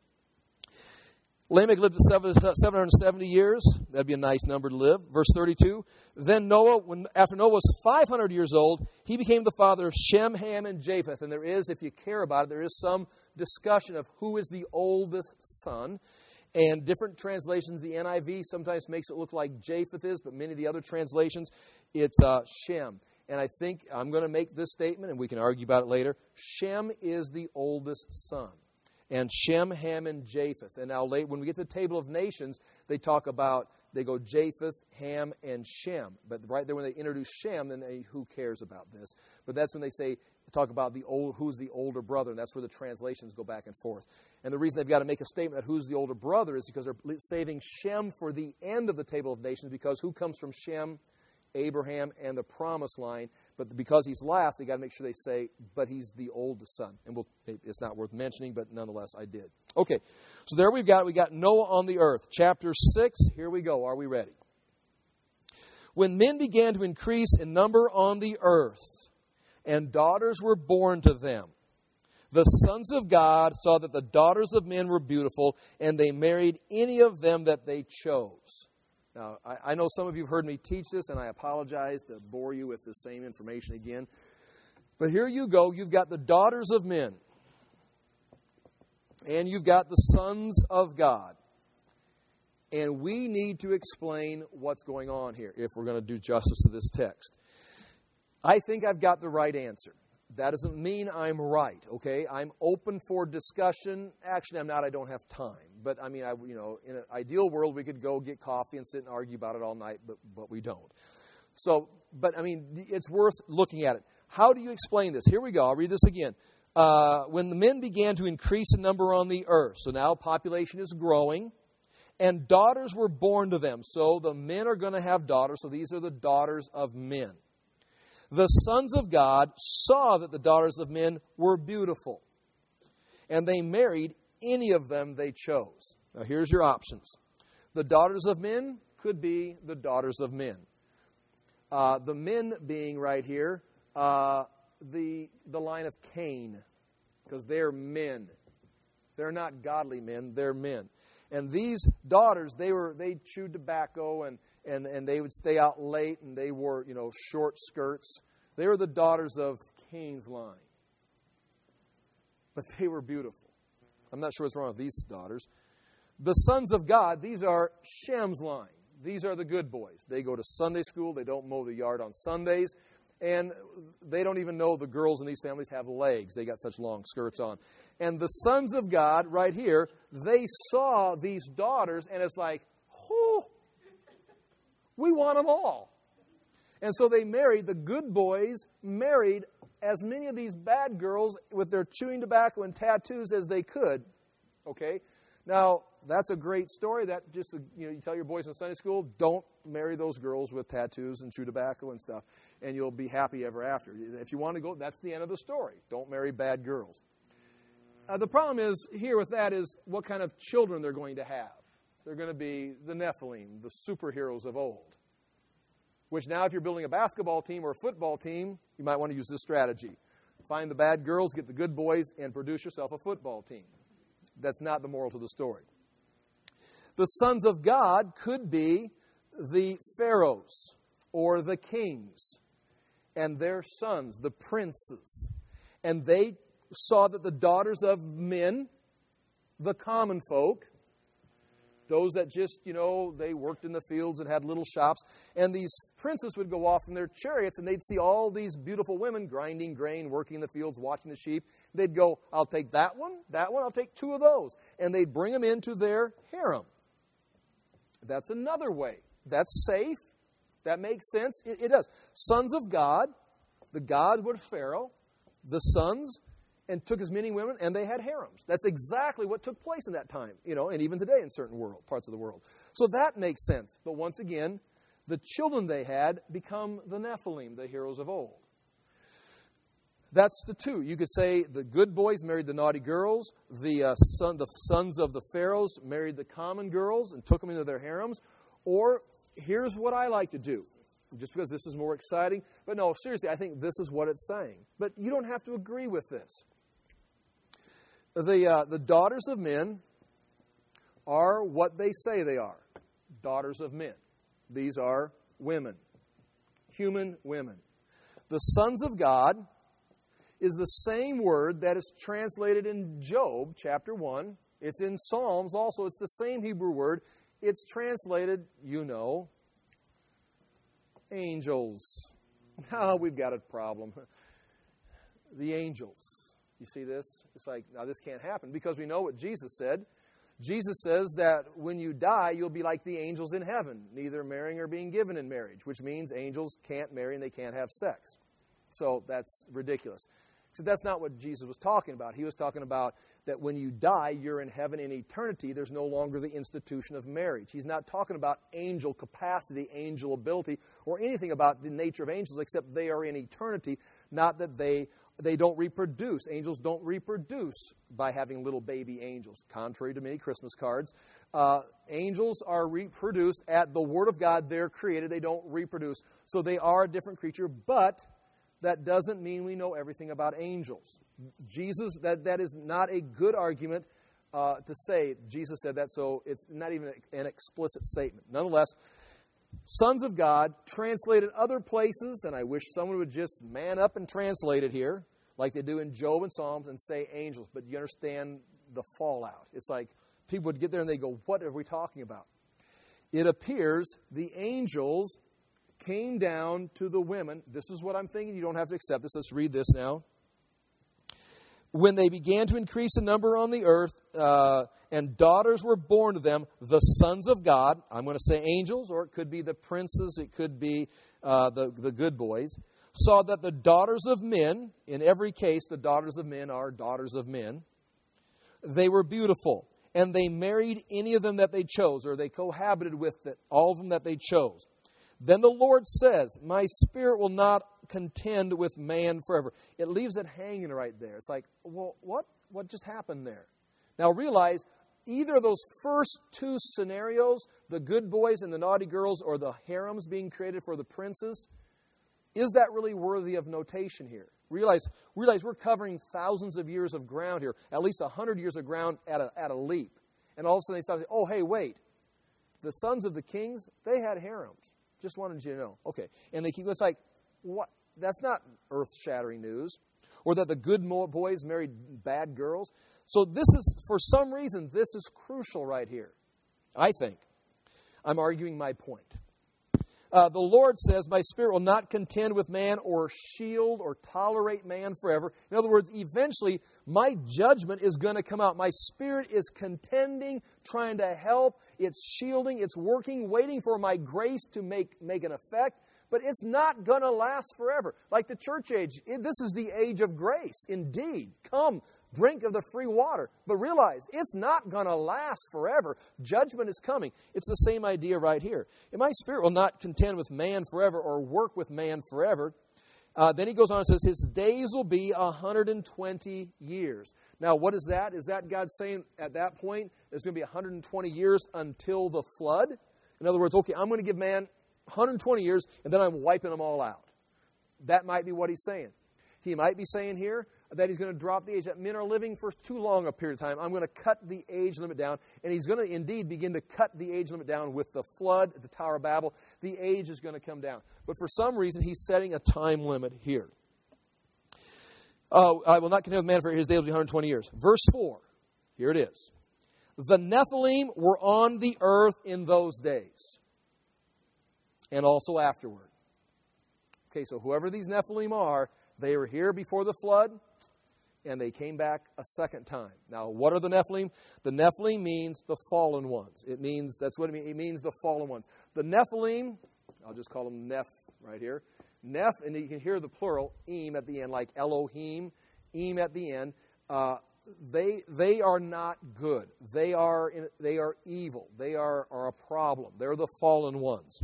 Lamech lived seven hundred seventy years. That'd be a nice number to live. Verse thirty-two. Then Noah, when after Noah was five hundred years old, he became the father of Shem, Ham, and Japheth. And there is, if you care about it, there is some discussion of who is the oldest son. And different translations, the N I V sometimes makes it look like Japheth is, but many of the other translations, it's uh, Shem. And I think I'm going to make this statement, and we can argue about it later. Shem is the oldest son. And Shem, Ham, and Japheth. And now late, when we get to the table of nations, they talk about, they go Japheth, Ham, and Shem. But right there when they introduce Shem, then they, who cares about this? But that's when they say, talk about the old, who's the older brother. And that's where the translations go back and forth. And the reason they've got to make a statement that who's the older brother is because they're saving Shem for the end of the table of nations. Because who comes from Shem? Abraham and the promised line. But because he's last, they got to make sure they say, but he's the oldest son. And we'll, it's not worth mentioning, but nonetheless, I did. Okay, so there we've got, we got Noah on the earth. Chapter six, here we go. Are we ready? When men began to increase in number on the earth, and daughters were born to them, the sons of God saw that the daughters of men were beautiful, and they married any of them that they chose. Now, I, I know some of you have heard me teach this, and I apologize to bore you with the same information again. But here you go. You've got the daughters of men. And you've got the sons of God. And we need to explain what's going on here if we're going to do justice to this text. I think I've got the right answer. That doesn't mean I'm right, okay? I'm open for discussion. Actually, I'm not. I don't have time. But, I mean, I, you know, in an ideal world, we could go get coffee and sit and argue about it all night, but, but we don't. So, but, I mean, it's worth looking at it. How do you explain this? Here we go. I'll read this again. Uh, when the men began to increase in number on the earth, so now population is growing, and daughters were born to them. So the men are going to have daughters, so these are the daughters of men. The sons of God saw that the daughters of men were beautiful, and they married any of them they chose. Now here's your options. The daughters of men could be the daughters of men. Uh, the men being right here, uh, the, the line of Cain, because they're men. They're not godly men, they're men. And these daughters, they were they chewed tobacco and, and, and they would stay out late and they wore, you know, short skirts. They were the daughters of Cain's line. But they were beautiful. I'm not sure what's wrong with these daughters. The sons of God, these are Shem's line. These are the good boys. They go to Sunday school. They don't mow the yard on Sundays. And they don't even know the girls in these families have legs. They got such long skirts on. And the sons of God, right here, they saw these daughters, and it's like, whoo, we want them all. And so they married, the good boys married as many of these bad girls with their chewing tobacco and tattoos as they could. Okay? Now, that's a great story. That just, you know, you tell your boys in Sunday school, don't marry those girls with tattoos and chew tobacco and stuff, and you'll be happy ever after. If you want to go, that's the end of the story. Don't marry bad girls. Uh, the problem is, here with that is what kind of children they're going to have. They're going to be the Nephilim, the superheroes of old. Which now, if you're building a basketball team or a football team, you might want to use this strategy. Find the bad girls, get the good boys, and produce yourself a football team. That's not the moral to the story. The sons of God could be the pharaohs or the kings and their sons, the princes. And they saw that the daughters of men, the common folk, those that just, you know, they worked in the fields and had little shops, and these princes would go off in their chariots and they'd see all these beautiful women grinding grain, working in the fields, watching the sheep. They'd go, I'll take that one, that one, I'll take two of those. And they'd bring them into their harem. That's another way. That's safe. That makes sense. It, it does. Sons of God, the God was Pharaoh, the sons, and took as many women, and they had harems. That's exactly what took place in that time, you know, and even today in certain world, parts of the world. So that makes sense. But once again, the children they had become the Nephilim, the heroes of old. That's the two. You could say the good boys married the naughty girls. The, uh, son, the sons of the pharaohs married the common girls and took them into their harems. Or here's what I like to do, just because this is more exciting. But no, seriously, I think this is what it's saying. But you don't have to agree with this. The, uh, the daughters of men are what they say they are. Daughters of men. These are women. Human women. The sons of God is the same word that is translated in Job chapter one. It's in Psalms also. It's the same Hebrew word. It's translated, you know, angels. Now we've got a problem. The angels. You see this? It's like, now this can't happen because we know what Jesus said. Jesus says that when you die, you'll be like the angels in heaven, neither marrying or being given in marriage, which means angels can't marry and they can't have sex. So that's ridiculous. So that's not what Jesus was talking about. He was talking about that when you die, you're in heaven in eternity. There's no longer the institution of marriage. He's not talking about angel capacity, angel ability, or anything about the nature of angels, except they are in eternity, not that they they don't reproduce. Angels don't reproduce by having little baby angels, contrary to many Christmas cards. Uh, angels are reproduced at the Word of God. They're created. They don't reproduce. So they are a different creature, but that doesn't mean we know everything about angels. Jesus, that, that is not a good argument uh, to say Jesus said that, so it's not even an explicit statement. Nonetheless, sons of God, translated other places, and I wish someone would just man up and translate it here, like they do in Job and Psalms, and say angels, but you understand the fallout. It's like people would get there and they go, what are we talking about? It appears the angels came down to the women. This is what I'm thinking. You don't have to accept this. Let's read this now. When they began to increase in number on the earth, uh, and daughters were born to them, the sons of God, I'm going to say angels, or it could be the princes, it could be uh, the, the good boys, saw that the daughters of men, in every case the daughters of men are daughters of men, they were beautiful, and they married any of them that they chose, or they cohabited with it, all of them that they chose. Then the Lord says, my spirit will not contend with man forever. It leaves it hanging right there. It's like, well, what? What just happened there? Now realize, either of those first two scenarios, the good boys and the naughty girls, or the harems being created for the princes, is that really worthy of notation here? Realize, realize we're covering thousands of years of ground here, at least a hundred years of ground at a, at a leap. And all of a sudden they stop and say, oh, hey, wait. The sons of the kings, they had harems. Just wanted you to know. Okay. And they keep, it's like, what? That's not earth-shattering news. Or that the good boys married bad girls. So this is, for some reason, this is crucial right here. I think. I'm arguing my point. Uh, the Lord says, my spirit will not contend with man or shield or tolerate man forever. In other words, eventually, my judgment is going to come out. My spirit is contending, trying to help. It's shielding. It's working, waiting for my grace to make, make an effect. But it's not going to last forever. Like the church age, it, this is the age of grace. Indeed, come, drink of the free water. But realize, it's not going to last forever. Judgment is coming. It's the same idea right here. And my spirit will not contend with man forever or work with man forever. Uh, then he goes on and says, his days will be one hundred twenty years. Now, what is that? Is that God saying at that point, there's going to be one hundred twenty years until the flood? In other words, okay, I'm going to give man one hundred twenty years, and then I'm wiping them all out. That might be what he's saying. He might be saying here that he's going to drop the age, that men are living for too long a period of time. I'm going to cut the age limit down, and he's going to indeed begin to cut the age limit down with the flood at the Tower of Babel. The age is going to come down. But for some reason, he's setting a time limit here. Oh, I will not contend with man for his day will be one hundred twenty years. Verse four, here it is. The Nephilim were on the earth in those days, and also afterward. Okay, so whoever these Nephilim are, they were here before the flood, and they came back a second time. Now, what are the Nephilim? The Nephilim means the fallen ones. It means, that's what it means. It means the fallen ones. The Nephilim, I'll just call them Neph right here. Neph, and you can hear the plural, im at the end, like Elohim, im at the end. Uh, they they are not good. They are in, they are evil. They are, are a problem. They're the fallen ones.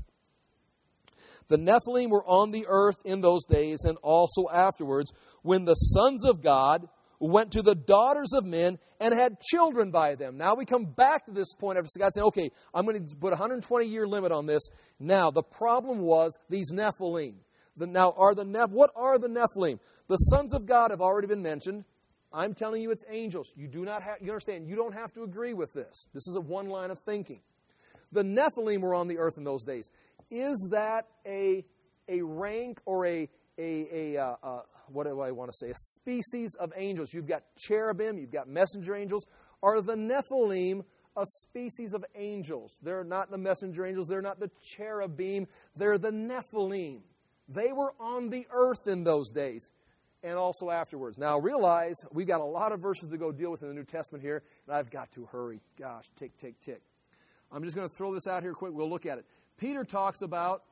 The Nephilim were on the earth in those days and also afterwards, when the sons of God went to the daughters of men and had children by them. Now we come back to this point after God saying, okay, I'm going to put a one hundred twenty year limit on this. Now, the problem was these Nephilim. The, now, are the Neph- what are the Nephilim? The sons of God have already been mentioned. I'm telling you it's angels. You do not have, you understand, you don't have to agree with this. This is a one line of thinking. The Nephilim were on the earth in those days. Is that a a rank or a a, a uh, uh, what do I want to say? A species of angels. You've got cherubim, you've got messenger angels. Are the Nephilim a species of angels? They're not the messenger angels. They're not the cherubim. They're the Nephilim. They were on the earth in those days and also afterwards. Now realize we've got a lot of verses to go deal with in the New Testament here, and I've got to hurry. Gosh, tick, tick, tick. I'm just going to throw this out here quick. We'll look at it. Peter talks about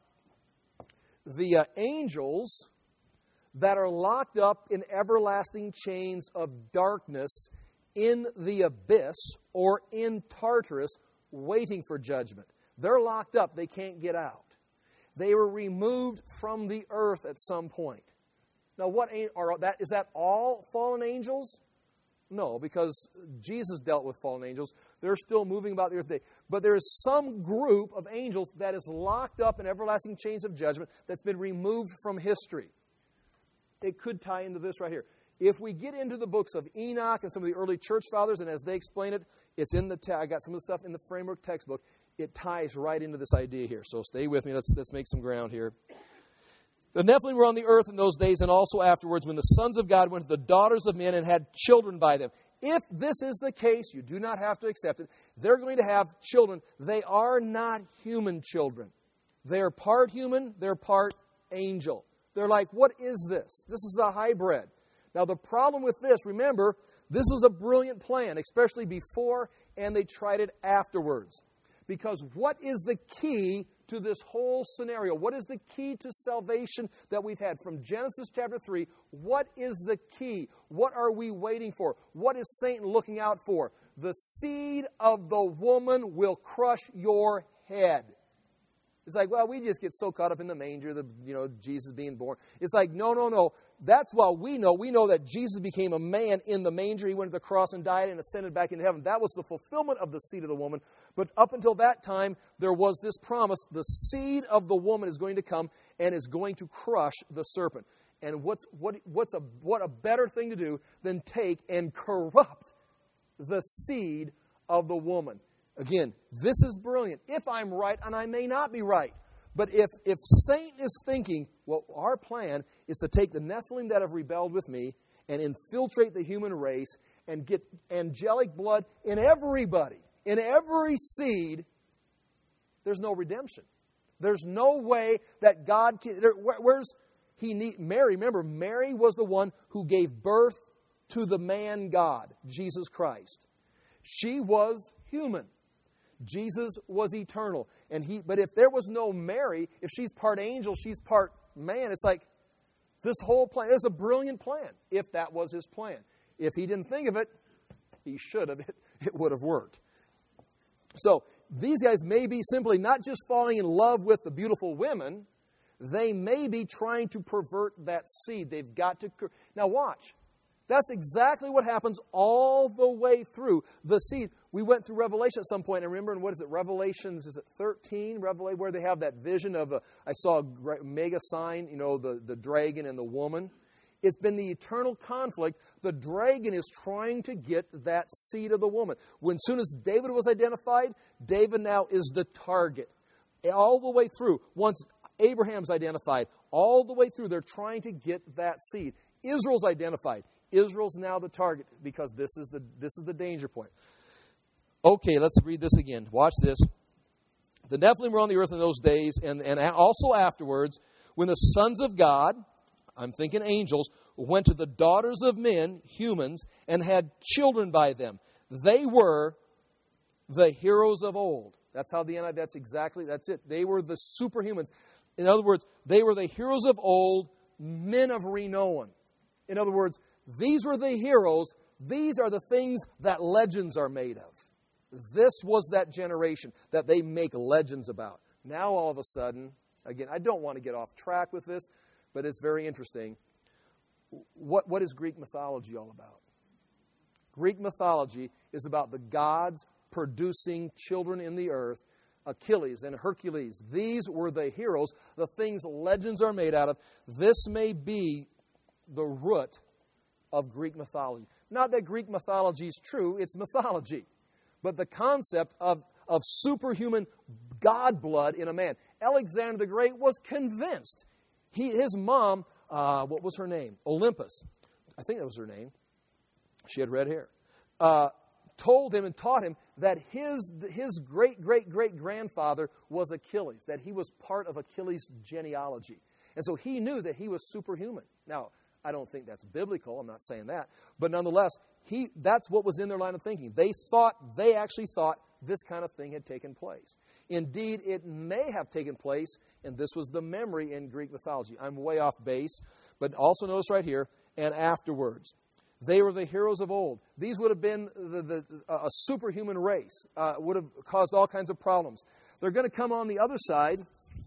the uh, angels that are locked up in everlasting chains of darkness in the abyss or in Tartarus waiting for judgment. They're locked up. They can't get out. They were removed from the earth at some point. Now, what are that? Is that all fallen angels? No, because Jesus dealt with fallen angels. They're still moving about the earth today. But there is some group of angels that is locked up in everlasting chains of judgment that's been removed from history. It could tie into this right here. If we get into the books of Enoch and some of the early church fathers, and as they explain it, it's in the te- I got some of the stuff in the framework textbook. It ties right into this idea here. So stay with me. Let's, let's make some ground here. The Nephilim were on the earth in those days and also afterwards, when the sons of God went to the daughters of men and had children by them. If this is the case, you do not have to accept it. They're going to have children. They are not human children. They're part human, they're part angel. They're like, what is this? This is a hybrid. Now, the problem with this, remember, this was a brilliant plan, especially before, and they tried it afterwards. Because what is the key to this whole scenario? What is the key to salvation that we've had? From Genesis chapter three, what is the key? What are we waiting for? What is Satan looking out for? The seed of the woman will crush your head. It's like, well, we just get so caught up in the manger, the you know, Jesus being born. It's like, no, no, no. That's why we know. We know that Jesus became a man in the manger. He went to the cross and died and ascended back into heaven. That was the fulfillment of the seed of the woman. But up until that time, there was this promise. The seed of the woman is going to come and is going to crush the serpent. And what's what what's a what a better thing to do than take and corrupt the seed of the woman? Again, this is brilliant. If I'm right, and I may not be right. But if, if Satan is thinking, well, our plan is to take the Nephilim that have rebelled with me and infiltrate the human race and get angelic blood in everybody, in every seed, there's no redemption. There's no way that God can... There, where, where's he need Mary, remember, Mary was the one who gave birth to the man God, Jesus Christ. She was human. Jesus was eternal. And he, but if there was no Mary, if she's part angel, she's part man, it's like this whole plan, it was a brilliant plan, if that was his plan. If he didn't think of it, he should have. It, it would have worked. So these guys may be simply not just falling in love with the beautiful women, they may be trying to pervert that seed. They've got to... Now watch. That's exactly what happens all the way through the seed. We went through Revelation at some point, and remember, in what is it, Revelations, is it thirteen, Revelation, where they have that vision of, a, I saw a mega sign, you know, the, the dragon and the woman. It's been the eternal conflict. The dragon is trying to get that seed of the woman. When as soon as David was identified, David now is the target. All the way through. Once Abraham's identified, all the way through, they're trying to get that seed. Israel's identified. Israel's now the target because this is the this is the danger point. Okay, let's read this again. Watch this. The Nephilim were on the earth in those days, and, and also afterwards, when the sons of God, I'm thinking angels, went to the daughters of men, humans, and had children by them. They were the heroes of old. That's how the N I V, that's exactly, that's it. They were the superhumans. In other words, they were the heroes of old, men of renown. In other words, these were the heroes. These are the things that legends are made of. This was that generation that they make legends about. Now all of a sudden, again, I don't want to get off track with this, but it's very interesting. What, what is Greek mythology all about? Greek mythology is about the gods producing children in the earth. Achilles and Hercules. These were the heroes, the things legends are made out of. This may be the root of Greek mythology. Not that Greek mythology is true, it's mythology. But the concept of, of superhuman god blood in a man. Alexander the Great was convinced. He, his mom, uh, what was her name? Olympus. I think that was her name. She had red hair. Uh, told him and taught him that his, his great-great-great-grandfather was Achilles, that he was part of Achilles' genealogy. And so he knew that he was superhuman. Now, I don't think that's biblical. I'm not saying that. But nonetheless, he, that's what was in their line of thinking. They thought, they actually thought this kind of thing had taken place. Indeed, it may have taken place, and this was the memory in Greek mythology. I'm way off base, but also notice right here, and afterwards. They were the heroes of old. These would have been the, the, a superhuman race, uh, would have caused all kinds of problems. They're going to come on the other side,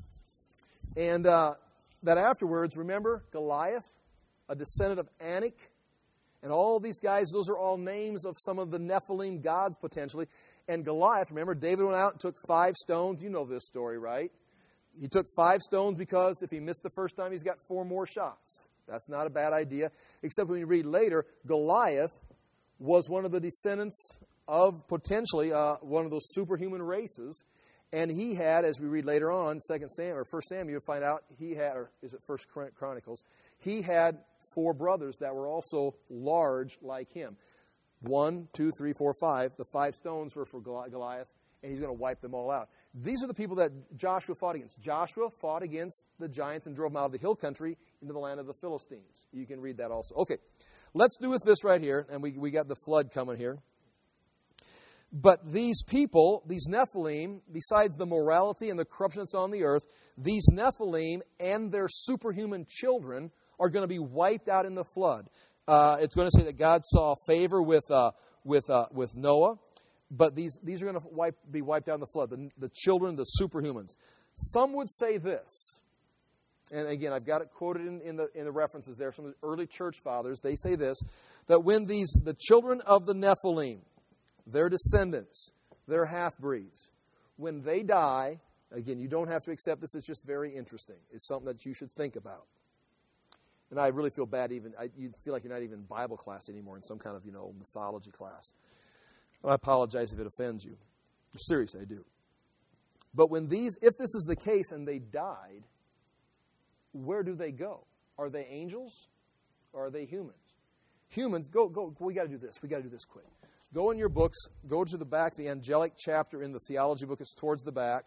and uh, that afterwards, remember, Goliath, a descendant of Anak, and all these guys, those are all names of some of the Nephilim gods potentially. And Goliath, remember, David went out and took five stones. You know this story, right? He took five stones because if he missed the first time, he's got four more shots. That's not a bad idea. Except when you read later, Goliath was one of the descendants of potentially uh, one of those superhuman races. And he had, as we read later on, Second Samuel or First Samuel, you'll find out he had, or is it First Chronicles? He had four brothers that were also large like him. One, two, three, four, five. The five stones were for Goliath, and he's going to wipe them all out. These are the people that Joshua fought against. Joshua fought against the giants and drove them out of the hill country into the land of the Philistines. You can read that also. Okay, let's do with this right here, and we, we got the flood coming here. But these people, these Nephilim, besides the morality and the corruption that's on the earth, these Nephilim and their superhuman children are going to be wiped out in the flood. Uh, it's going to say that God saw favor with uh, with uh, with Noah, but these these are going to wipe, be wiped out in the flood. The, the children, the superhumans. Some would say this, and again, I've got it quoted in, in the in the references there from the early church fathers. They say this, that when these the children of the Nephilim, their descendants, their half-breeds, when they die, again, you don't have to accept this. It's just very interesting. It's something that you should think about. And I really feel bad even, I, you feel like you're not even in Bible class anymore, in some kind of, you know, mythology class. I apologize if it offends you. Seriously, I do. But when these, if this is the case and they died, where do they go? Are they angels or are they humans? Humans, go, go, we got to do this. We got to do this quick. Go in your books, go to the back, the angelic chapter in the theology book. It's towards the back.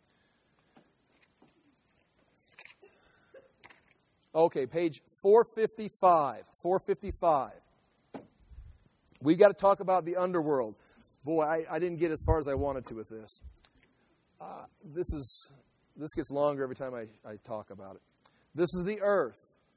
Okay, page four fifty-five. four fifty-five. We've got to talk about the underworld. Boy, I, I didn't get as far as I wanted to with this. Uh, this is this gets longer every time I, I talk about it. This is the earth.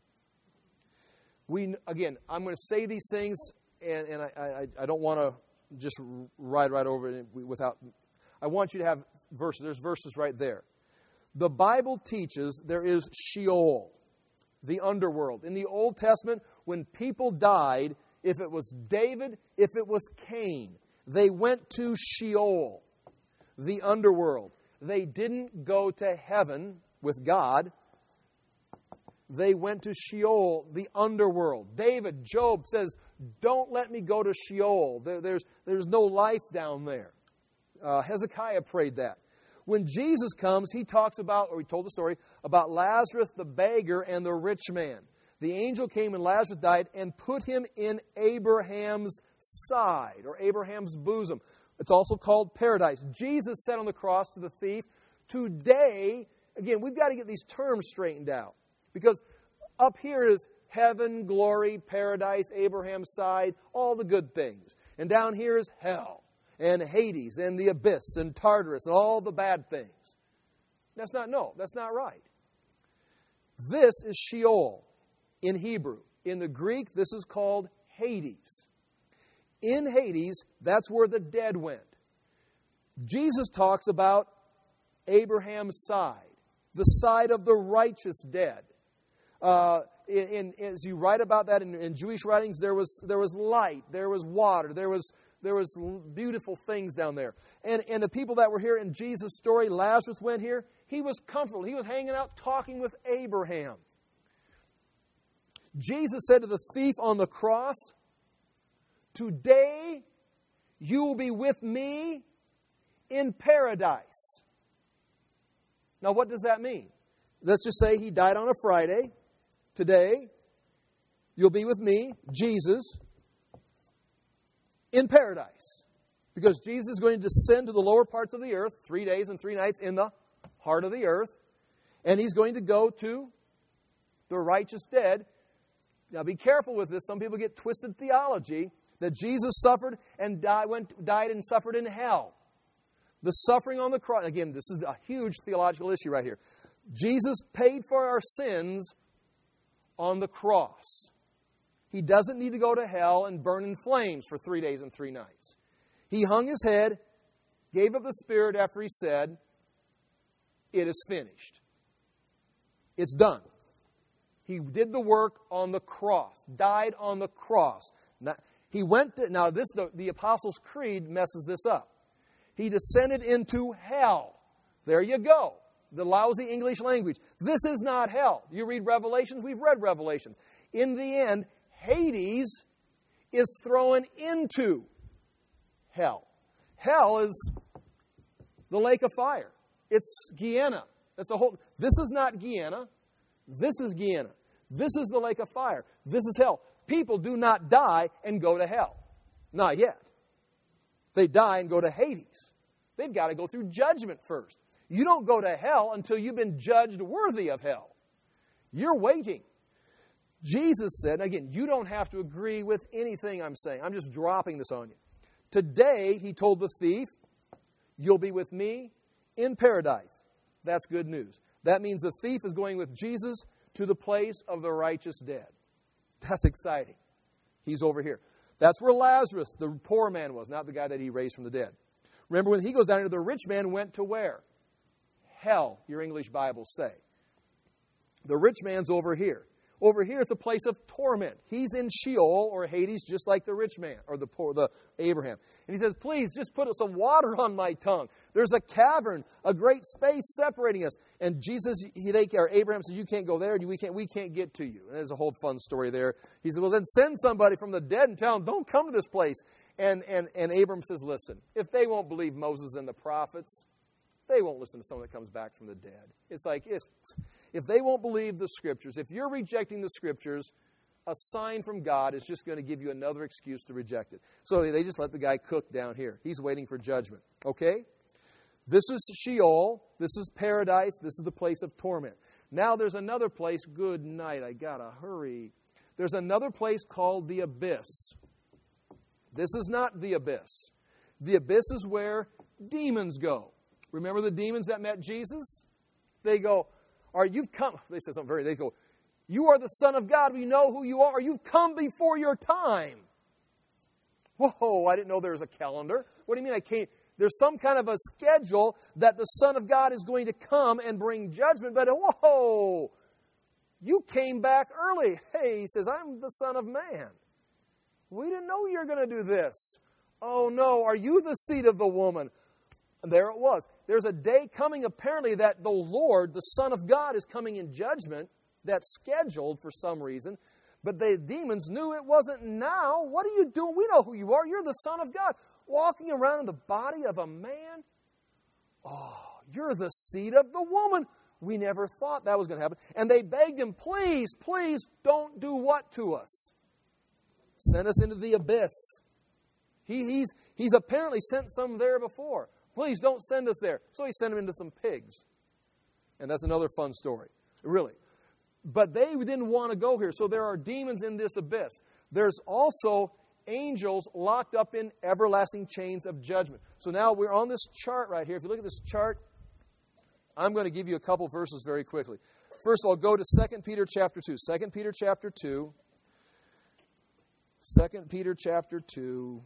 We again, I'm going to say these things. And, and I, I, I don't want to just ride right over it without... I want you to have verses. There's verses right there. The Bible teaches there is Sheol, the underworld. In the Old Testament, when people died, if it was David, if it was Cain, they went to Sheol, the underworld. They didn't go to heaven with God. They went to Sheol, the underworld. David, Job says, don't let me go to Sheol. There, there's, there's no life down there. Uh, Hezekiah prayed that. When Jesus comes, he talks about, or he told the story, about Lazarus the beggar and the rich man. The angel came and Lazarus died and put him in Abraham's side, or Abraham's bosom. It's also called paradise. Jesus said on the cross to the thief, today, again, we've got to get these terms straightened out. Because up here is heaven, glory, paradise, Abraham's side, all the good things. And down here is hell, and Hades, and the abyss, and Tartarus, and all the bad things. That's not, no, that's not right. This is Sheol in Hebrew. In the Greek, this is called Hades. In Hades, that's where the dead went. Jesus talks about Abraham's side, the side of the righteous dead. Uh, in, in, as you write about that in, in Jewish writings, there was there was light, there was water, there was there was beautiful things down there. And and the people that were here in Jesus' story, Lazarus went here. He was comfortable. He was hanging out, talking with Abraham. Jesus said to the thief on the cross, "Today you will be with me in paradise." Now, what does that mean? Let's just say he died on a Friday. Today, you'll be with me, Jesus, in paradise. Because Jesus is going to descend to the lower parts of the earth, three days and three nights in the heart of the earth. And he's going to go to the righteous dead. Now be careful with this. Some people get twisted theology that Jesus suffered and died, went, died and suffered in hell. The suffering on the cross, again, this is a huge theological issue right here. Jesus paid for our sins on the cross. He doesn't need to go to hell and burn in flames for three days and three nights. He hung his head, gave up the spirit after he said, "It is finished." It's done. He did the work on the cross, died on the cross. Now, he went to, now this the, the Apostles' Creed messes this up. He descended into hell. There you go. The lousy English language. This is not hell. You read Revelations, we've read Revelations. In the end, Hades is thrown into hell. Hell is the lake of fire. It's Gehenna. That's a whole. This is not Gehenna. This is Gehenna. This is the lake of fire. This is hell. People do not die and go to hell. Not yet. They die and go to Hades. They've got to go through judgment first. You don't go to hell until you've been judged worthy of hell. You're waiting. Jesus said, again, you don't have to agree with anything I'm saying. I'm just dropping this on you. Today, he told the thief, you'll be with me in paradise. That's good news. That means the thief is going with Jesus to the place of the righteous dead. That's exciting. He's over here. That's where Lazarus, the poor man, was, not the guy that he raised from the dead. Remember, when he goes down here, the rich man went to where? Hell, your English Bibles say. The rich man's over here. Over here, it's a place of torment. He's in Sheol or Hades, just like the rich man or the poor, the Abraham. And he says, "Please, just put some water on my tongue. There's a cavern, a great space separating us." And Jesus, he, they, or Abraham says, "You can't go there. We can't. We can't get to you." And there's a whole fun story there. He said, "Well, then send somebody from the dead and tell them, don't come to this place." And and and Abraham says, "Listen, if they won't believe Moses and the prophets, they won't listen to someone that comes back from the dead." It's like, it's, if they won't believe the Scriptures, if you're rejecting the Scriptures, a sign from God is just going to give you another excuse to reject it. So they just let the guy cook down here. He's waiting for judgment. Okay? This is Sheol. This is paradise. This is the place of torment. Now there's another place. Good night. I got to hurry. There's another place called the abyss. This is not the abyss. The abyss is where demons go. Remember the demons that met Jesus? They go, "Are you've come?" They said something very. They go, "You are the Son of God. We know who you are. You've come before your time." Whoa! I didn't know there was a calendar. What do you mean I can't? There's some kind of a schedule that the Son of God is going to come and bring judgment. But whoa! You came back early. Hey, he says, "I'm the Son of Man. We didn't know you were going to do this." "Oh no! Are you the seed of the woman?" And there it was. There's a day coming, apparently, that the Lord, the Son of God, is coming in judgment. That's scheduled for some reason. But the demons knew it wasn't now. What are you doing? We know who you are. You're the Son of God. Walking around in the body of a man? Oh, you're the seed of the woman. We never thought that was going to happen. And they begged him, "Please, please don't do what to us? Send us into the abyss." He, he's, he's apparently sent some there before. "Please don't send us there." So he sent them into some pigs. And that's another fun story, really. But they didn't want to go here. So there are demons in this abyss. There's also angels locked up in everlasting chains of judgment. So now we're on this chart right here. If you look at this chart, I'm going to give you a couple verses very quickly. First of all, go to Second Peter chapter two. Second Peter chapter two. Second Peter chapter two.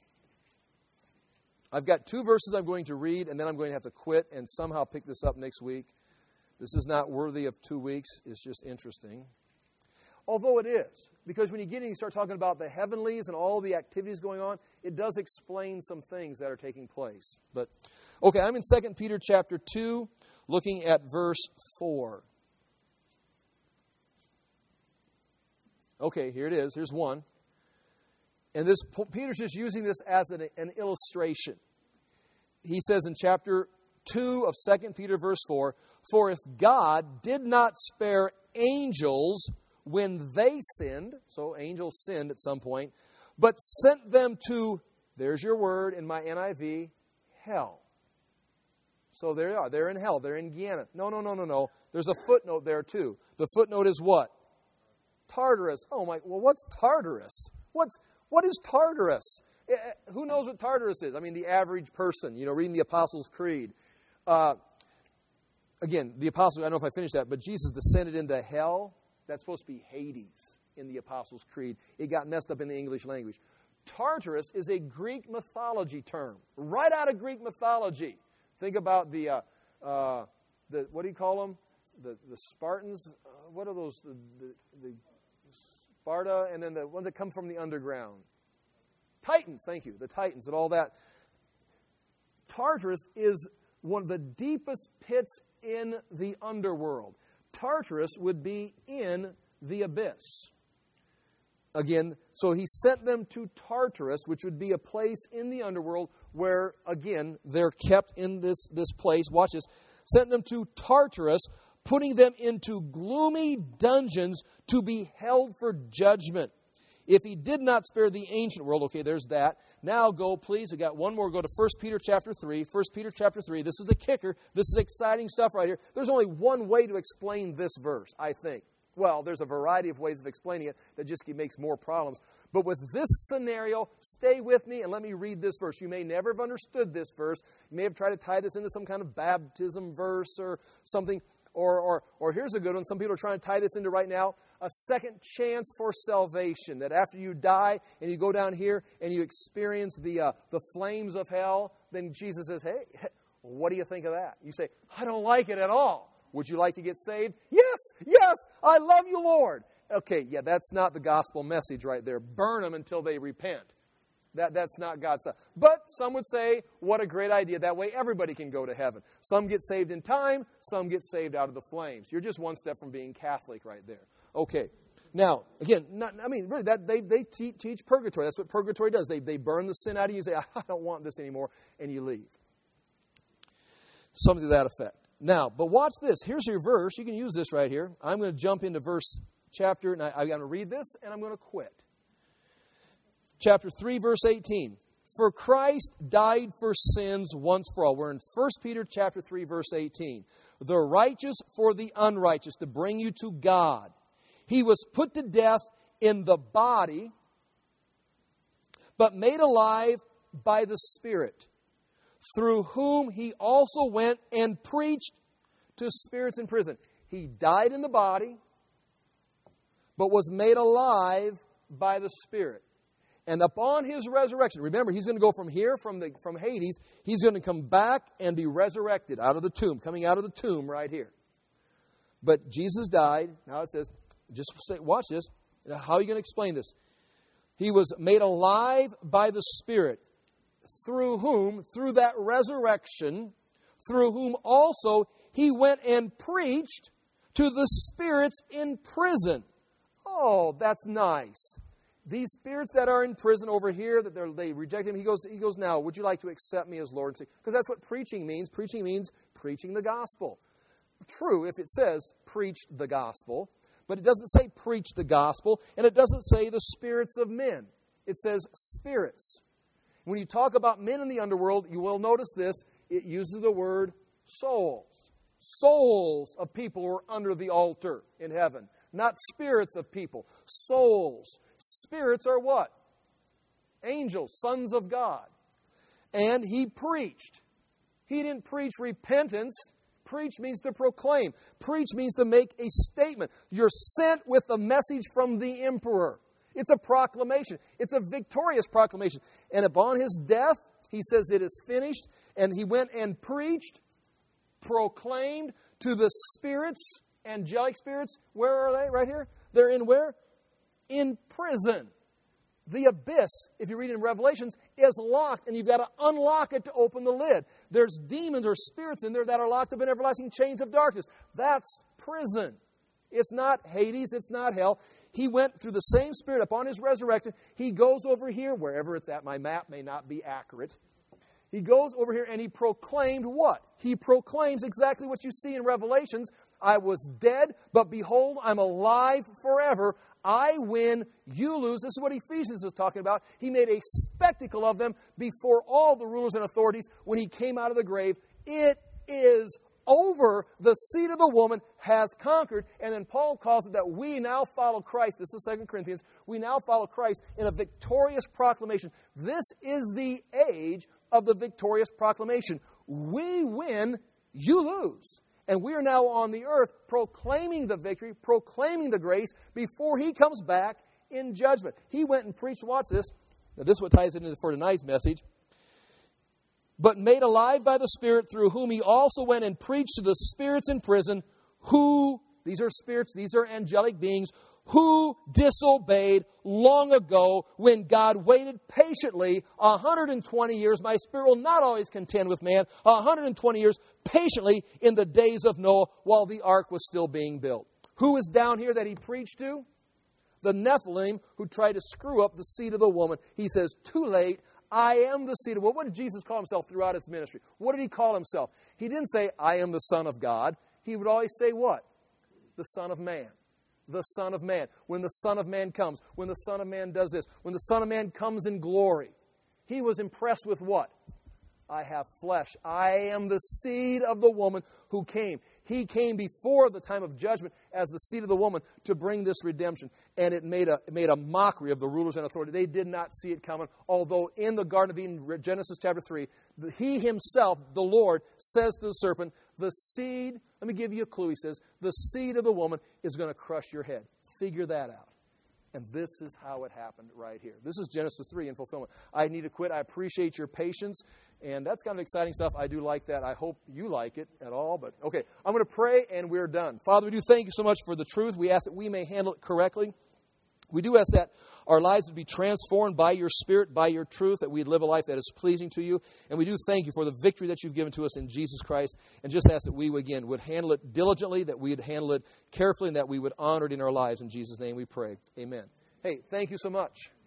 I've got two verses I'm going to read, and then I'm going to have to quit and somehow pick this up next week. This is not worthy of two weeks. It's just interesting. Although it is. Because when you get in, you start talking about the heavenlies and all the activities going on, it does explain some things that are taking place. But, okay, I'm in Second Peter chapter two, looking at verse four. Okay, here it is. Here's one. And this Peter's just using this as an, an illustration. He says in chapter two of Second Peter verse four, "For if God did not spare angels when they sinned," so angels sinned at some point, "but sent them to," there's your word in my N I V, "hell." So there they are. They're in hell. They're in Gehenna. No, no, no, no, no. There's a footnote there too. The footnote is what? Tartarus. Oh my, well, what's Tartarus? What's What is Tartarus? Who knows what Tartarus is? I mean, the average person, you know, reading the Apostles' Creed. Uh, again, the Apostles, I don't know if I finished that, but Jesus descended into hell. That's supposed to be Hades in the Apostles' Creed. It got messed up in the English language. Tartarus is a Greek mythology term, right out of Greek mythology. Think about the, uh, uh, the what do you call them? The, the Spartans? Uh, what are those? The, the, the Sparta, and then the ones that come from the underground. Titans, thank you. The Titans and all that. Tartarus is one of the deepest pits in the underworld. Tartarus would be in the abyss. Again, so he sent them to Tartarus, which would be a place in the underworld where, again, they're kept in this, this place. Watch this. Sent them to Tartarus, putting them into gloomy dungeons to be held for judgment. If he did not spare the ancient world, okay, there's that. Now go, please. We got one more. Go to First Peter chapter three. First Peter chapter three. This is the kicker. This is exciting stuff right here. There's only one way to explain this verse, I think. Well, there's a variety of ways of explaining it that just makes more problems. But with this scenario, stay with me and let me read this verse. You may never have understood this verse. You may have tried to tie this into some kind of baptism verse or something. Or, or, or here's a good one. Some people are trying to tie this into right now. A second chance for salvation. That after you die and you go down here and you experience the uh, the flames of hell, then Jesus says, hey, what do you think of that? You say, I don't like it at all. Would you like to get saved? Yes, yes, I love you, Lord. Okay, yeah, that's not the gospel message right there. Burn them until they repent. That, that's not God's stuff. But some would say, what a great idea. That way everybody can go to heaven. Some get saved in time. Some get saved out of the flames. You're just one step from being Catholic right there. Okay. Now, again, not, I mean, really, that, they, they te- teach purgatory. That's what purgatory does. They, they burn the sin out of you. You say, I don't want this anymore. And you leave. Something to that effect. Now, but watch this. Here's your verse. You can use this right here. I'm going to jump into verse chapter, and I, I'm going to read this, and I'm going to quit. Chapter three, verse eighteen. For Christ died for sins once for all. We're in First Peter chapter three, verse eighteen. The righteous for the unrighteous, to bring you to God. He was put to death in the body, but made alive by the Spirit, through whom he also went and preached to spirits in prison. He died in the body, but was made alive by the Spirit. And upon his resurrection, remember, he's going to go from here, from the from Hades, he's going to come back and be resurrected out of the tomb, coming out of the tomb right here. But Jesus died. Now it says, just say, watch this. How are you going to explain this? He was made alive by the Spirit, through whom, through that resurrection, through whom also he went and preached to the spirits in prison. Oh, that's nice. These spirits that are in prison over here, that they reject him, he goes, he goes, now, would you like to accept me as Lord and Savior? Because that's what preaching means. Preaching means preaching the gospel. True, if it says preach the gospel, but it doesn't say preach the gospel, and it doesn't say the spirits of men. It says spirits. When you talk about men in the underworld, you will notice this. It uses the word souls. Souls of people who are under the altar in heaven. Not spirits of people. Souls. Spirits are what? Angels, sons of God. And he preached. He didn't preach repentance. Preach means to proclaim. Preach means to make a statement. You're sent with a message from the emperor. It's a proclamation. It's a victorious proclamation. And upon his death, he says it is finished. And he went and preached, proclaimed to the spirits, angelic spirits. Where are they? Right here. They're in where? In prison. The abyss, if you read in Revelations, is locked, and you've got to unlock it to open the lid. There's demons or spirits in there that are locked up in everlasting chains of darkness. That's prison. It's not Hades. It's not hell. He went through the same Spirit upon his resurrection. He goes over here, wherever it's at. My map may not be accurate. He goes over here and he proclaimed what? He proclaims exactly what you see in Revelations. I was dead, but behold, I'm alive forever. I win, you lose. This is what Ephesians is talking about. He made a spectacle of them before all the rulers and authorities when he came out of the grave. It is over. The seed of the woman has conquered. And then Paul calls it that we now follow Christ. This is Second Corinthians. We now follow Christ in a victorious proclamation. This is the age of the victorious proclamation. We win, you lose. And we are now on the earth proclaiming the victory, proclaiming the grace before he comes back in judgment. He went and preached, watch this. Now this is what ties it into for tonight's message. But made alive by the Spirit, through whom he also went and preached to the spirits in prison, who, these are spirits, these are angelic beings, who disobeyed long ago when God waited patiently one hundred twenty years. My spirit will not always contend with man. one hundred twenty years patiently in the days of Noah while the ark was still being built. Who is down here that he preached to? The Nephilim who tried to screw up the seed of the woman. He says, too late. I am the seed of the woman. What did Jesus call himself throughout his ministry? What did he call himself? He didn't say, I am the Son of God. He would always say what? The Son of Man. the Son of Man. When the Son of Man comes, when the Son of Man does this, when the Son of Man comes in glory, he was impressed with what? I have flesh. I am the seed of the woman who came. He came before the time of judgment as the seed of the woman to bring this redemption. And it made a, it made a mockery of the rulers and authority. They did not see it coming. Although in the Garden of Eden, Genesis chapter three, he himself, the Lord, says to the serpent, the seed, let me give you a clue, he says, the seed of the woman is going to crush your head. Figure that out. And this is how it happened right here. This is Genesis three in fulfillment. I need to quit. I appreciate your patience. And that's kind of exciting stuff. I do like that. I hope you like it at all. But okay, I'm going to pray and we're done. Father, we do thank you so much for the truth. We ask that we may handle it correctly. We do ask that our lives would be transformed by your Spirit, by your truth, that we'd live a life that is pleasing to you. And we do thank you for the victory that you've given to us in Jesus Christ. And just ask that we, again, would handle it diligently, that we would handle it carefully, and that we would honor it in our lives. In Jesus' name we pray. Amen. Hey, thank you so much.